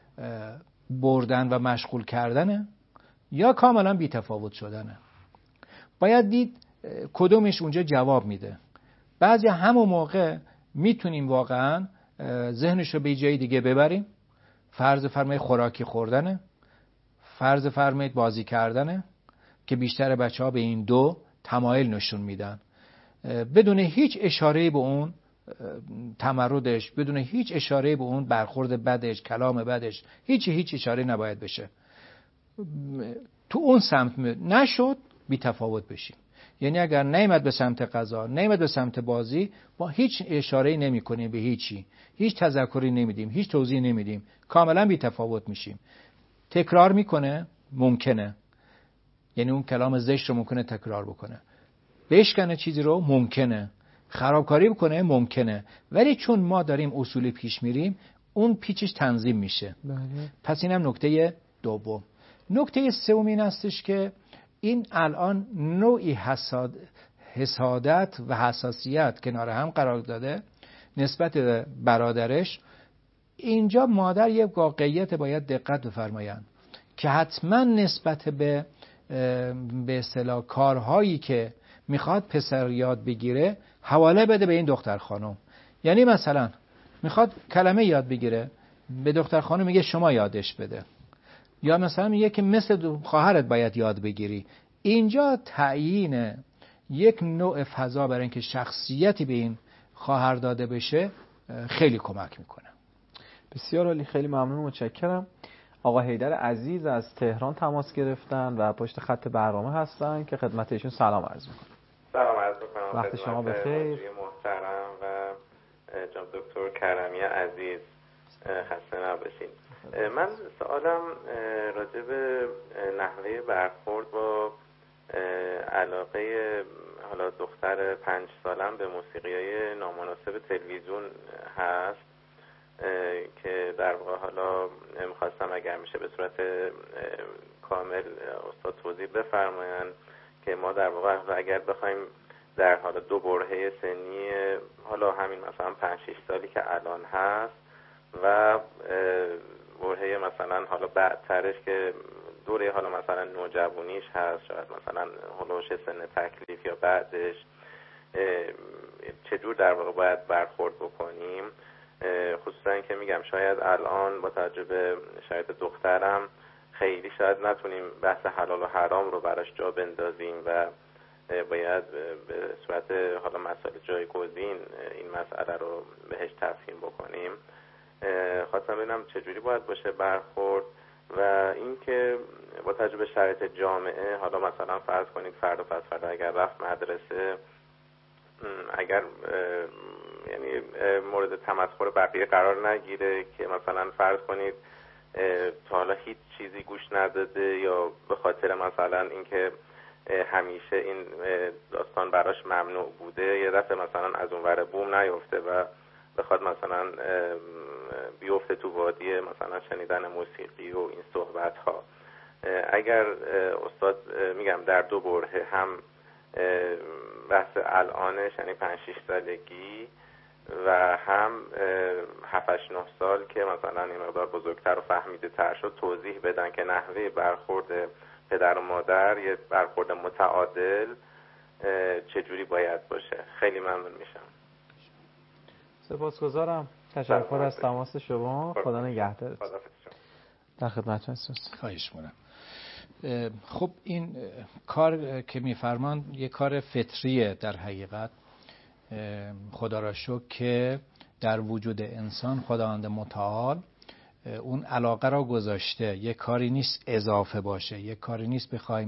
بردن و مشغول کردنه، یا کاملا بی تفاوت شدنه. باید دید کدومش اونجا جواب میده. بعضی همون موقع میتونیم واقعا ذهنش رو به جای دیگه ببریم. فرض فرمایید خوراکی خوردنه، فرض فرمایید بازی کردنه، که بیشتر بچه ها به این دو تمایل نشون میدن، بدون هیچ اشاره به اون تمردش، بدون هیچ اشاره به اون برخورد بدش، کلام بدش، هیچ هیچ اشاره نباید بشه. تو اون سمت نشد بی تفاوت بشیم. یعنی اگر نیامد به سمت غذا، نیامد به سمت بازی، ما هیچ اشاره‌ای نمی‌کنیم به هیچی، هیچ تذکری نمیدیم، هیچ توضیحی نمیدیم، کاملا بی تفاوت میشیم. تکرار میکنه، ممکنه، یعنی اون کلام زشت رو ممکنه تکرار بکنه. بشکنه چیزی رو ممکنه، خرابکاری بکنه ممکنه، ولی چون ما داریم اصولی پیش میریم اون پیچش تنظیم میشه. بله. پس اینم نکته دوم. نکته سوم این هستش که این الان نوعی حساد حسادت و حساسیت کنار هم قرار داده نسبت به برادرش. اینجا مادر یک واقعیت باید دقت بفرمایند که حتما نسبت به به اصطلاح کارهایی که میخواد پسر یاد بگیره حواله بده به این دختر خانم. یعنی مثلا میخواد کلمه یاد بگیره، به دختر خانم میگه شما یادش بده، یا مثلا میگه که مثل خواهرت باید یاد بگیری. اینجا تعیین یک نوع فضا برای اینکه شخصیتی به این خواهر داده بشه خیلی کمک میکنه. بسیار عالی، خیلی ممنون، متشکرم. آقا حیدر عزیز از تهران تماس گرفتن و پشت خط برنامه هستن که خدمت ایشون سلام عرض میکنم. سلام عرض میکنم. وقت شما بخیر. محترم و جناب دکتر کرمی عزیز، خسته نباشید. من سوالم راجع به نحوه برخورد با علاقه حالا دختر پنج سالم به موسیقی‌های نامناسب تلویزیون هست که در واقع حالا میخواستم اگر میشه به صورت کامل استاد توضیح بفرمایند که ما در واقع اگر بخوایم در حالا دو برهه سنی حالا همین مثلا پنج شش سالی که الان هست و برهه مثلا حالا بعدترش که دوره حالا مثلا نوجوانیش هست، شاید مثلا هلوش سن تکلیف یا بعدش، چجور در واقع باید برخورد بکنیم؟ خصوصا که میگم شاید الان با توجه به شاید دخترم خیلی شاید نتونیم بحث حلال و حرام رو براش جا بندازیم و باید به صورت حالا مسائل جایگزین این مسئله رو بهش تفهیم بکنیم. خواستم ببینم چجوری باید باشه برخورد و اینکه با توجه به شرایط جامعه حالا مثلا فرض کنید فردا پس فردا اگر رفت مدرسه، اگر یعنی مورد تمسخر بقیه قرار نگیره که مثلا فرض کنید تا حالا هیچ چیزی گوش نداده یا به خاطر مثلا اینکه همیشه این داستان براش ممنوع بوده یه دفعه مثلا از اون ور بوم نیفته و بخواد مثلا بیفته تو وادی مثلا شنیدن موسیقی و این صحبت ها. اگر استاد میگم در دو برهه هم بحث الانش یعنی پنج شش سالگی و هم هفت هشت نه سال که مثلا این مقدار بزرگتر و فهمیده تر شد توضیح بدن که نحوه برخورد پدر و مادر یه برخورد متعادل چجوری باید باشه. خیلی ممنون میشم. سپاسگزارم. تشکر از تماس شما. خدا نگهدارت. در خدمتتون هستم. خواهش می‌کنم. خب این کار که میفرمان یه کار فطریه در حقیقت. خدا را شکر که در وجود انسان خداوند متعال اون علاقه را گذاشته. یه کاری نیست اضافه باشه، یه کاری نیست بخوایم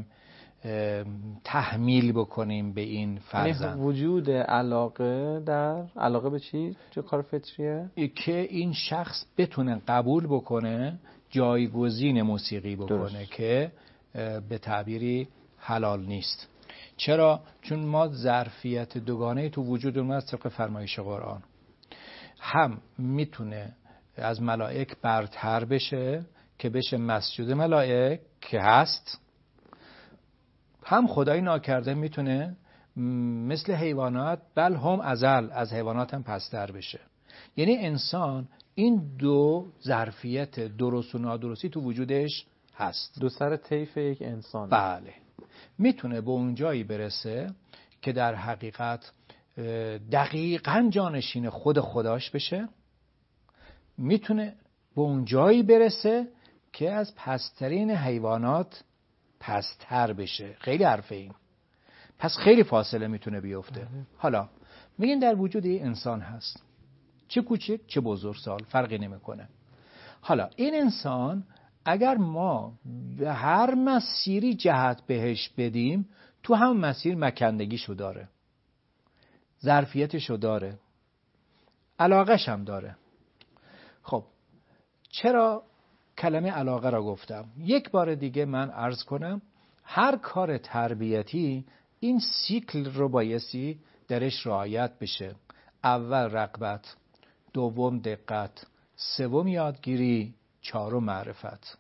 تحمیل بکنیم به این فرزند. وجود علاقه در علاقه به چی؟ چه کار فطریه؟ که این شخص بتونه قبول بکنه جایگزین موسیقی بکنه درست. که به تعبیری حلال نیست. چرا؟ چون ما ظرفیت دوگانه تو وجودمون از طبق فرمایش قرآن هم میتونه از ملائک برتر بشه که بشه مسجود ملائک که هست، هم خدای ناکرده میتونه مثل حیوانات بل هم ازل از حیوانات هم پستر بشه. یعنی انسان این دو ظرفیت درست و نادرستی تو وجودش هست. دو سر طیف یک انسان. بله. میتونه به اون جایی برسه که در حقیقت دقیقاً جانشین خود خداش بشه، میتونه به اون جایی برسه که از پسترین حیوانات پستر بشه. خیلی حرفه این. پس خیلی فاصله میتونه بیفته. بله. حالا میگین در وجود این انسان هست، چه کوچک چه بزرگسال فرقی نمیکنه. حالا این انسان اگر ما به هر مسیری جهت بهش بدیم تو هم مسیر مکندگیشو داره، ظرفیتشو داره، علاقه‌ش هم داره. خب چرا کلمه علاقه را گفتم؟ یک بار دیگه من عرض کنم هر کار تربیتی این سیکل رو بایستی درش رعایت بشه. اول رغبت، دوم دقت، سوم یادگیری، چهارم معرفت.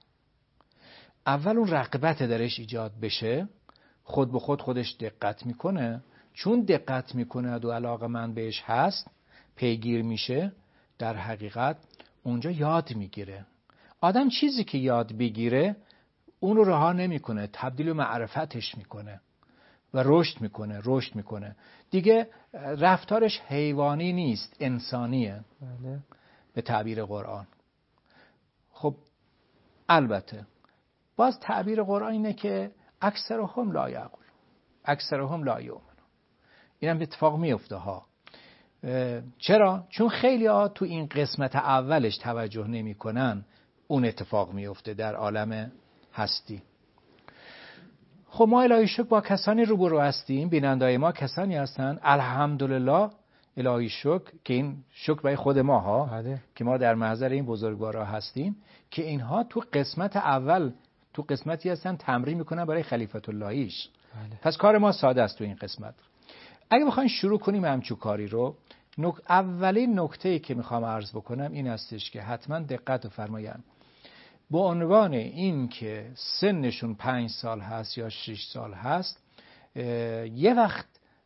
اول اون رغبت درش ایجاد بشه، خود به خود خودش دقت میکنه. چون دقت میکنه و علاقه من بهش هست، پیگیر میشه، در حقیقت اونجا یاد میگیره. آدم چیزی که یاد بگیره اون رو رها نمیکنه، تبدیل به معرفتش میکنه و رشد میکنه رشد میکنه دیگه رفتارش حیوانی نیست، انسانیه. بله. به تعبیر قرآن. خب البته باز تعبیر قرآن اینه که اکثرهم لا یعقلون، اکثرهم لا یؤمنون. اینم اتفاق میفته ها. چرا؟ چون خیلی ها تو این قسمت اولش توجه نمی کنن، اون اتفاق میفته در عالم هستی. خب ما الهی شکر با کسانی روبرو هستیم، بینندای ما کسانی هستن الحمدلله الهی شکر که این شکر برای خود ما ها بله. که ما در محضر این بزرگوارا هستیم که اینها تو قسمت اول تو قسمتی هستن تمرین میکنن برای خلیفت اللهیش. بله. پس کار ما ساده است تو این قسمت. اگه بخواین شروع کنیم همچو کاری رو، نک... اولین نکته‌ای که میخوام عرض بکنم این هستش که حتما دقت فرمایید. با عنوان این که سنشون پنج سال هست یا شش سال هست، یه وقت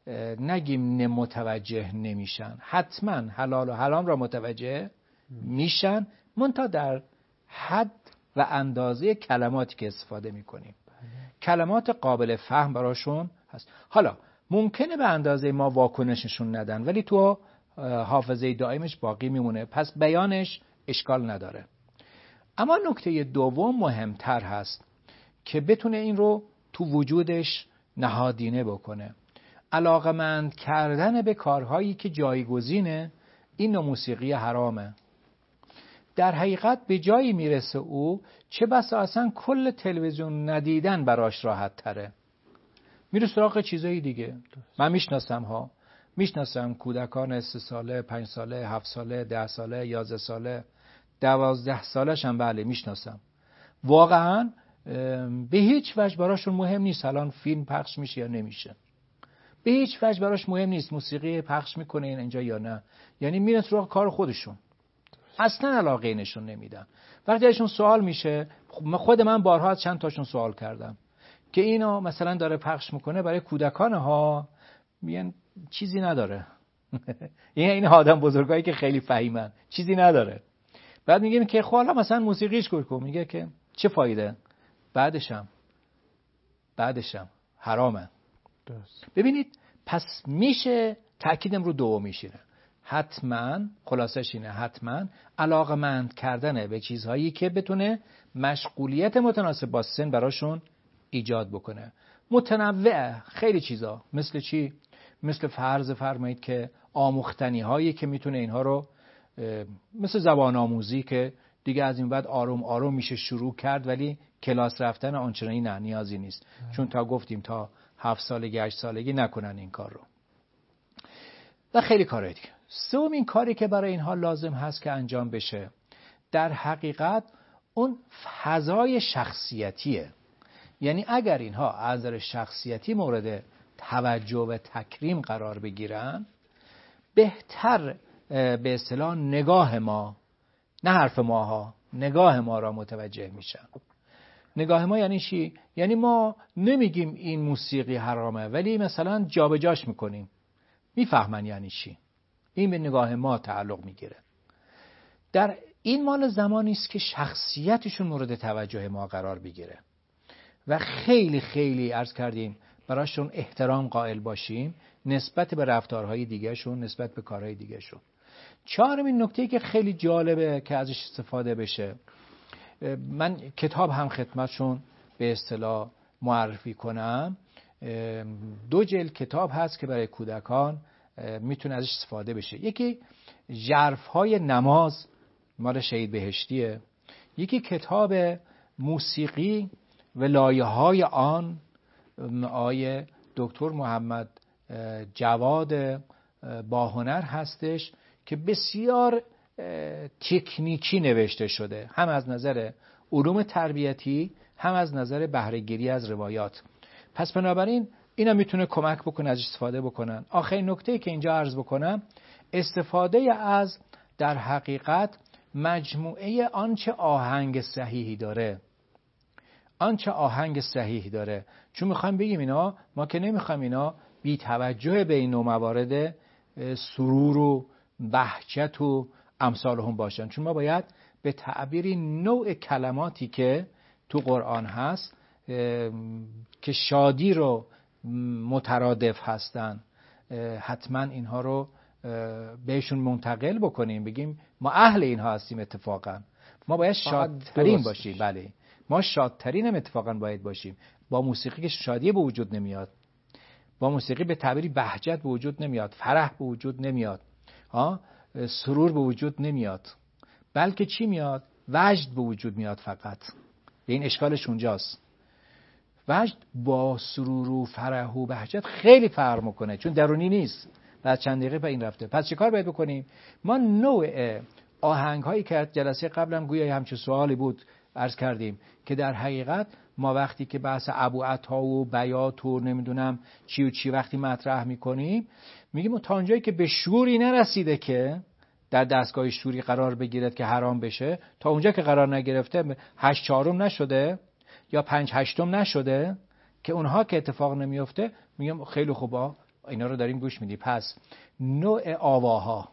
نگیم متوجه نمیشن، حتما حلال و حرام را متوجه میشن، منتها در حد و اندازه کلماتی که استفاده میکنیم. کلمات قابل فهم براشون هست. حالا ممکنه به اندازه ما واکنششون ندن ولی تو حافظه دائمش باقی میمونه، پس بیانش اشکال نداره. اما نکته دوم مهمتر هست که بتونه این رو تو وجودش نهادینه بکنه. علاقمند کردن به کارهایی که جایگزینه این نوع موسیقی حرامه. در حقیقت به جایی میرسه او چه بسا اصلا کل تلویزیون ندیدن براش راحت تره، میره سراغ چیزایی دیگه. من میشناسم ها میشناسم کودکان سه ساله، پنج ساله، هفت ساله، ده ساله، یازده ساله، دوازده سالش هم بله میشناسم. واقعا به هیچ وجه براشون مهم نیست الان فیلم پخش میشه یا نمیشه، به هیچ وجه براش مهم نیست موسیقی پخش میکنه این اینجا یا نه، یعنی میرن سراغ کار خودشون، اصلا علاقه اینشون نمیدن. وقتی ازشون سوال میشه، خود من بارها چند تاشون سوال کردم که اینو مثلا داره پخش میکنه برای کودکان ها، میگن چیزی نداره. این این آدم بزرگایی که خیلی فهیمن، چیزی نداره. بعد میگیم که خب حالا مثلا موسیقیش گوش کن، میگه که چه فایده؟ بعدشم بعدشم حرامه. درست. ببینید پس میشه تأکیدم رو دومیش اینه، حتما خلاصش اینه، حتما علاقمند کردنه به چیزهایی که بتونه مشغولیت متناسب با سن براشون ایجاد بکنه. متنوع خیلی چیزا، مثل چی؟ مثل فرض فرمایید که آموختنی هایی که میتونه اینها رو، مثل زبان آموزی که دیگه از این بعد آروم آروم میشه شروع کرد ولی کلاس رفتن آنچنانی نه نیازی نیست، چون تا گفتیم تا هفت سالگی هشت سالگی نکنن این کار رو و خیلی کارهای دیگه. سوم این کاری که برای اینها لازم هست که انجام بشه در حقیقت اون فضای شخصیتیه. یعنی اگر اینها از نظر شخصیتی مورد توجه و تکریم قرار بگیرن، بهتر به اصطلاح نگاه ما، نه حرف ماها، نگاه ما را متوجه میشن. نگاه ما یعنی چی؟ یعنی ما نمیگیم این موسیقی حرامه ولی مثلا جابجاش میکنیم، میفهمن یعنی چی. این به نگاه ما تعلق میگیره. در این مال زمانی است که شخصیتشون مورد توجه ما قرار بگیره و خیلی خیلی عرض کردیم براشون احترام قائل باشیم نسبت به رفتارهای دیگهشون، نسبت به کارهای دیگهشون. چهارمین نکته‌ای که خیلی جالبه که ازش استفاده بشه، من کتاب هم خدمتشون به اصطلاح معرفی کنم. دو جلد کتاب هست که برای کودکان میتونه ازش استفاده بشه. یکی ژرف‌های نماز مال شهید بهشتیه، یکی کتاب موسیقی و لایه‌های آن آیه دکتر محمد جواد باهنر هستش که بسیار تکنیکی نوشته شده، هم از نظر علوم تربیتی هم از نظر بهره‌گیری از روایات. پس بنابراین اینا میتونه کمک بکنه از استفاده بکنن. آخرین نکته‌ای که اینجا عرض بکنم، استفاده از در حقیقت مجموعه آنچه آهنگ صحیحی داره، آنچه آهنگ صحیحی داره. چون میخوایم بگیم اینا، ما که نمیخوایم اینا بی توجه به این نوع موارد سرور و بهجت و امثال هم باشن، چون ما باید به تعبیری نوع کلماتی که تو قرآن هست که شادی رو مترادف هستن، حتما اینها رو بهشون منتقل بکنیم، بگیم ما اهل اینها هستیم. اتفاقا ما باید شادترین باشیم. بله، ما شادترین هم اتفاقا باید باشیم. با موسیقی که شادی به وجود نمیاد، با موسیقی به تعبیری بهجت به وجود نمیاد، فرح به وجود نمیاد، ها، سرور به وجود نمیاد، بلکه چی میاد؟ وجد به وجود میاد. فقط این اشکالش اونجاست. وجد با سرور و فرح و بهجت خیلی فرق میکنه، چون درونی نیست. بعد چند دقیقه به این رفته. پس چه کار باید بکنیم؟ ما نوع آهنگ هایی که جلسه قبلم گویا همچه سوالی بود عرض کردیم که در حقیقت ما وقتی که بحث ابو عطا و بیات و نمیدونم چی و چی وقتی مطرح میکنیم، میگیم تا اونجایی که به شوری نرسیده که در دستگاه شوری قرار بگیرد که حرام بشه، تا اونجا که قرار نگرفته، هشت چهارم نشده یا پنج هشتم نشده که اونها که اتفاق نمیفته، میگم خیلی خوبا اینا رو داریم گوش میدیم. پس نوع آواها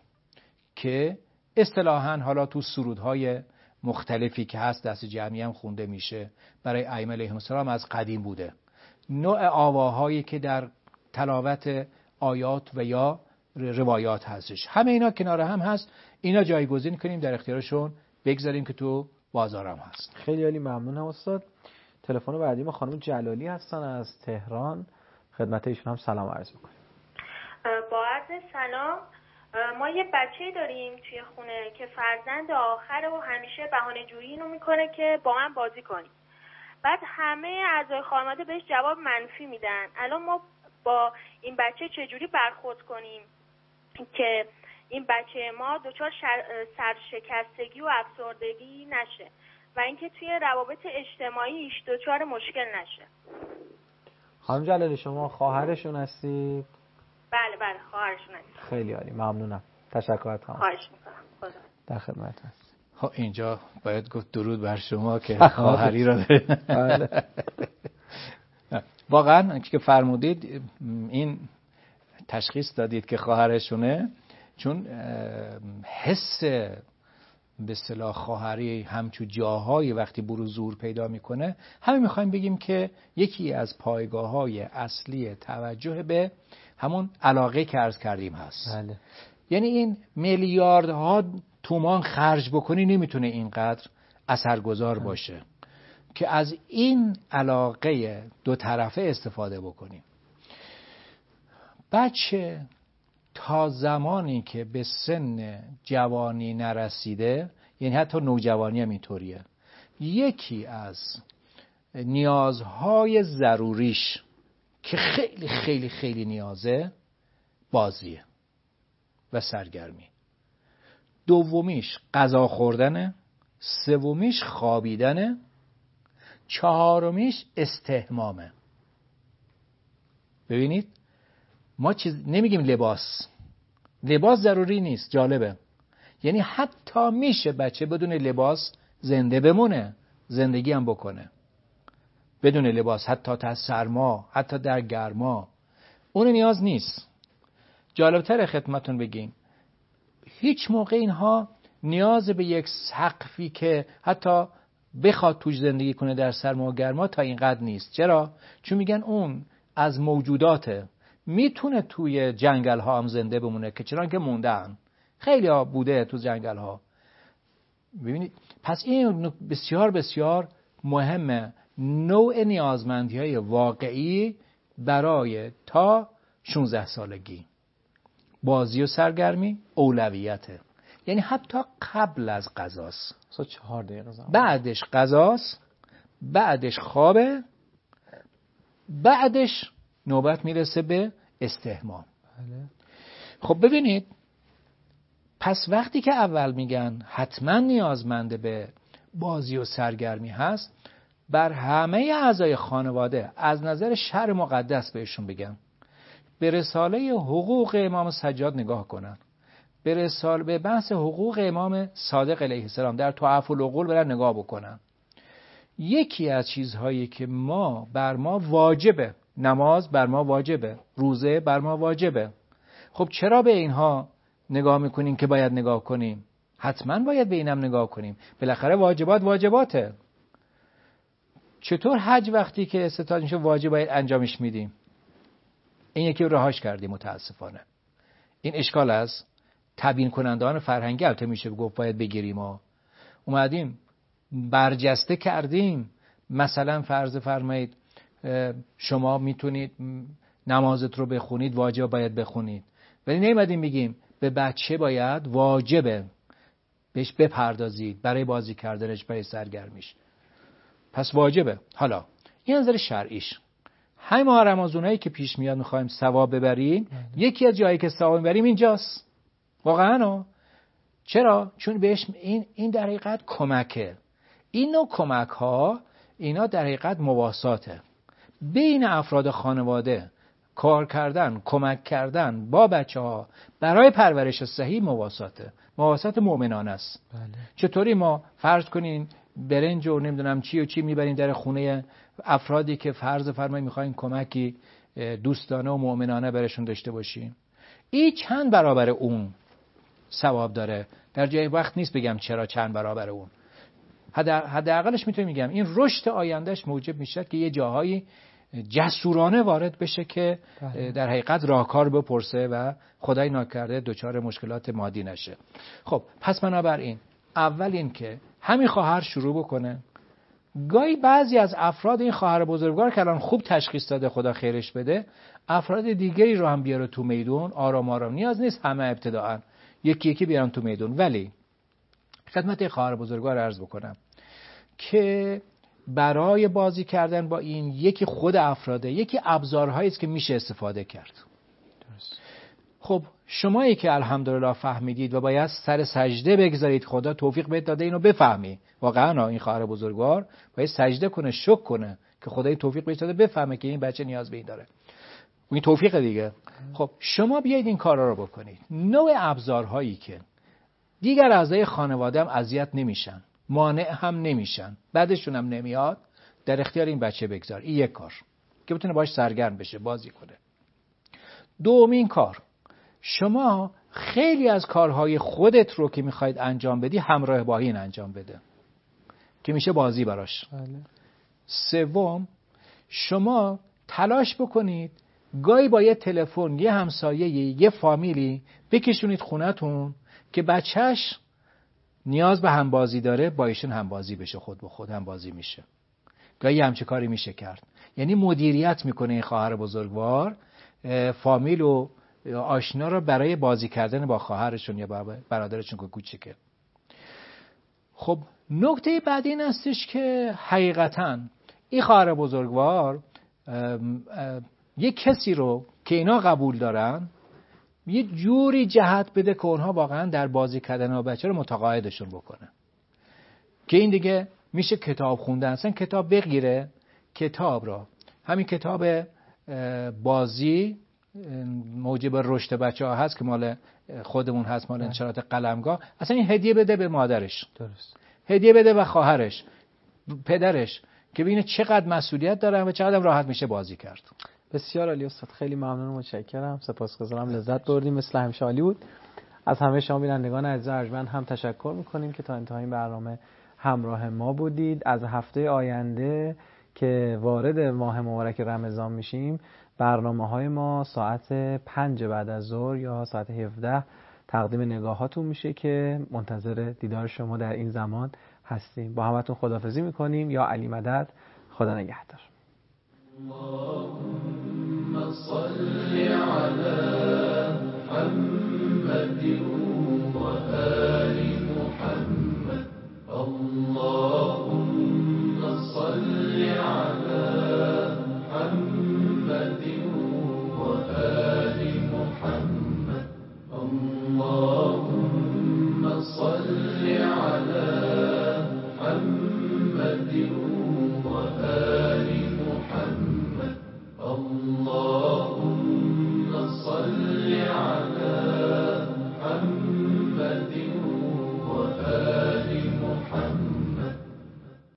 که اصطلاحاً حالا تو سرودهای مختلفی که هست دست جمعی هم خونده میشه برای ائمه علیهم السلام از قدیم بوده، نوع آواهایی که در تلاوت آیات و یا روایات هستش، همه اینا کنار هم هست. اینا جایگزین کنیم، در اختیارشون بگذاریم که تو بازارم هست. خیلی عالی، ممنونم استاد. تلفن بعدی ما خانم جلالی هستن از تهران، خدمت ایشون هم سلام عرض می‌کنیم. با عرض سلام. ما یه بچه‌ای داریم توی خونه که فرزند آخره و همیشه بهانه‌جویی اینو میکنه که با من بازی کنیم. بعد همه اعضای خانواده بهش جواب منفی میدن. الان ما با این بچه چجوری برخورد کنیم که این بچه ما دچار سرشکستگی و افسردگی نشه و اینکه توی روابط اجتماعیش دچار مشکل نشه؟ خانم جلالی شما خواهرشون هستید؟ بله بله خواهرشون هستید. خیلی عالی، ممنونم. تشکر کنم. خواهش میکنم. خدا در خدمت هست. ها اینجا باید گفت درود بر شما که خواهری را دارید. بله. واقعا که فرمودید این تشخیص دادید که خواهرشونه، چون حس به اصطلاح خواهری همچو جاهای وقتی بروز ظهور پیدا میکنه، همین میخوایم بگیم که یکی از پایگاه‌های اصلی توجه به همون علاقه که عرض کردیم هست. بله. یعنی این میلیاردها تومان خرج بکنی نمیتونه اینقدر اثرگذار باشه که از این علاقه دو طرفه استفاده بکنیم. بچه تا زمانی که به سن جوانی نرسیده، یعنی حتی نوجوانی هم اینطوریه، یکی از نیازهای ضروریش که خیلی خیلی خیلی نیازه بازیه و سرگرمی، دومیش غذا خوردنه، سومیش خوابیدنه، چهارمیش استحمامه. ببینید ما چیز نمیگیم لباس، لباس ضروری نیست. جالبه، یعنی حتی میشه بچه بدون لباس زنده بمونه، زندگی هم بکنه بدون لباس، حتی تا سرما، حتی در گرما، اون نیاز نیست. جالبتر خدمتون بگیم هیچ موقع اینها نیاز به یک سقفی که حتی بخواد توش زندگی کنه در سرما و گرما تا اینقدر نیست. چرا؟ چون میگن اون از موجوداته، میتونه توی جنگل ها هم زنده بمونه که چنان که موندن، خیلی ها بوده تو جنگل ها. ببینید پس این بسیار بسیار مهمه، نوع نیازمندی های واقعی برای تا شانزده سالگی. بازی و سرگرمی اولویته، یعنی حتی قبل از غذاست، سو چهار دقیقه زمان. بعدش غذاست، بعدش خوابه، بعدش نوبت میرسه به استحمام. بله. خب ببینید پس وقتی که اول میگن حتما نیازمنده به بازی و سرگرمی هست، بر همه اعضای خانواده از نظر شرع مقدس بهشون بگم به رساله حقوق امام سجاد نگاه کنن، به رساله به بحث حقوق امام صادق علیه السلام در تعفف العقول برن نگاه بکنن. یکی از چیزهایی که ما بر ما واجبه، نماز بر ما واجبه، روزه بر ما واجبه. خب چرا به اینها نگاه میکنیم که باید نگاه کنیم؟ حتما باید به اینم نگاه کنیم، بالاخره واجبات واجباته. چطور حج وقتی که استطاعت میشه واجب باید انجامش میدیم؟ این یکی رهاش کردیم متاسفانه. این اشکال است. تبیین کنندگان فرهنگی البته میشه گفت باید بگیریم، ما اومدیم برجسته کردیم. مثلا فرض فرمایید شما میتونید نمازت رو بخونید، واجب باید بخونید، ولی نیومدیم بگیم به بچه باید واجبه بهش بپردازید برای بازی کردنش، برای سرگرمیش، پس واجبه. حالا این نظر شرعیش. همین ماه رمضانایی که پیش میاد میخوایم ثواب ببریم، یکی از جایی که ثواب ببریم اینجاست. واقعا چرا؟ چون بهش این این در حقیقت کمکه. این نوع کمک ها اینا در حقیقت مواساته بین افراد خانواده. کار کردن، کمک کردن با بچه ها برای پرورش صحیح مواساته، مواسات مؤمنانه است. بله. چطوری ما فرض کنین برنج و نمیدونم چی و چی میبریم در خونه افرادی که فرض فرمایید میخواین کمکی دوستانه و مؤمنانه برشون داشته باشیم، این چند برابر اون ثواب داره. در جای وقت نیست بگم چرا چند برابر اون، حداقلش میتونم میگم این رشد آیندهش موجب میشه که یه جاهایی جسورانه وارد بشه که در حقیقت راهکار بپرسه و خدای ناکرده دچار مشکلات مادی نشه. خب پس بنابراین اول این که همین خواهر شروع بکنه. گاهی بعضی از افراد این خواهر بزرگوار که الان خوب تشخیص داده خدا خیرش بده، افراد دیگری رو هم بیاره تو میدون. آرام آرام، نیاز نیست همه ابتداعا یکی یکی بیارن تو میدون. ولی خدمت خواهر بزرگوار عرض بکنم که برای بازی کردن با این یکی خود افراده، یکی ابزارهایی است که میشه استفاده کرد. درست. خب شمایی که الحمدلله فهمیدید و باید سر سجده بگذارید، خدا توفیق بهت داده اینو بفهمی. واقعا این خواهر بزرگوار باید سجده کنه، شکر کنه که خدای توفیق بهش داده بفهمه که این بچه نیاز به این داره. این توفیق دیگه. خب شما بیایید این کارا رو بکنید. نوع ابزارهایی که دیگر اعضای خانواده هم اذیت نمیشن، مانع هم نمیشن، بعدشون هم نمیاد، در اختیار این بچه بگذار. این یک کار که بتونه باش سرگرم بشه، بازی کنه. دومین کار، شما خیلی از کارهای خودت رو که میخواید انجام بدی همراه با این انجام بده که میشه بازی براش. بله. سوم، شما تلاش بکنید گاهی با یه تلفن یه همسایه یه فامیلی بکشونید خونتون که بچهش نیاز به همبازی داره، با ایشون همبازی بشه، خود به خود همبازی میشه. گاهی همچه کاری میشه کرد. یعنی مدیریت میکنه این خواهر بزرگوار فامیل و آشنا رو برای بازی کردن با خواهرشون یا برادرشون که کوچیکه. خب نکته بعد این استش که حقیقتاً این خواهر بزرگوار یک کسی رو که اینا قبول دارن یه جوری جهت بده که اونها واقعا در بازی کردن با بچه رو متقاعدشون بکنه که این دیگه میشه کتاب خوندن. اصلا کتاب بگیره، کتاب را، همین کتاب بازی موجب رشد بچه ها هست که مال خودمون هست، مال انشارات قلمگاه، اصلا این هدیه بده به مادرش. درست. هدیه بده به خواهرش، پدرش، که ببینه چقدر مسئولیت دارن و چقدر راحت میشه بازی کرد. بسیار عالی استاد، خیلی ممنون و متشکرم، سپاسگزارم، لذت بردیم، مثل همیشه عالی بود. از همه شما بینندگان عزیز ارجمند هم تشکر میکنیم که تا انتهای برنامه همراه ما بودید. از هفته آینده که وارد ماه مبارک رمضان میشیم، برنامه‌های ما ساعت پنج بعد از ظهر یا ساعت هفده تقدیم نگاهاتون میشه که منتظر دیدار شما در این زمان هستیم. با همتون خداحافظی میکنیم. یا علی مدد، خدا نگهدار. اللهم صل على محمد و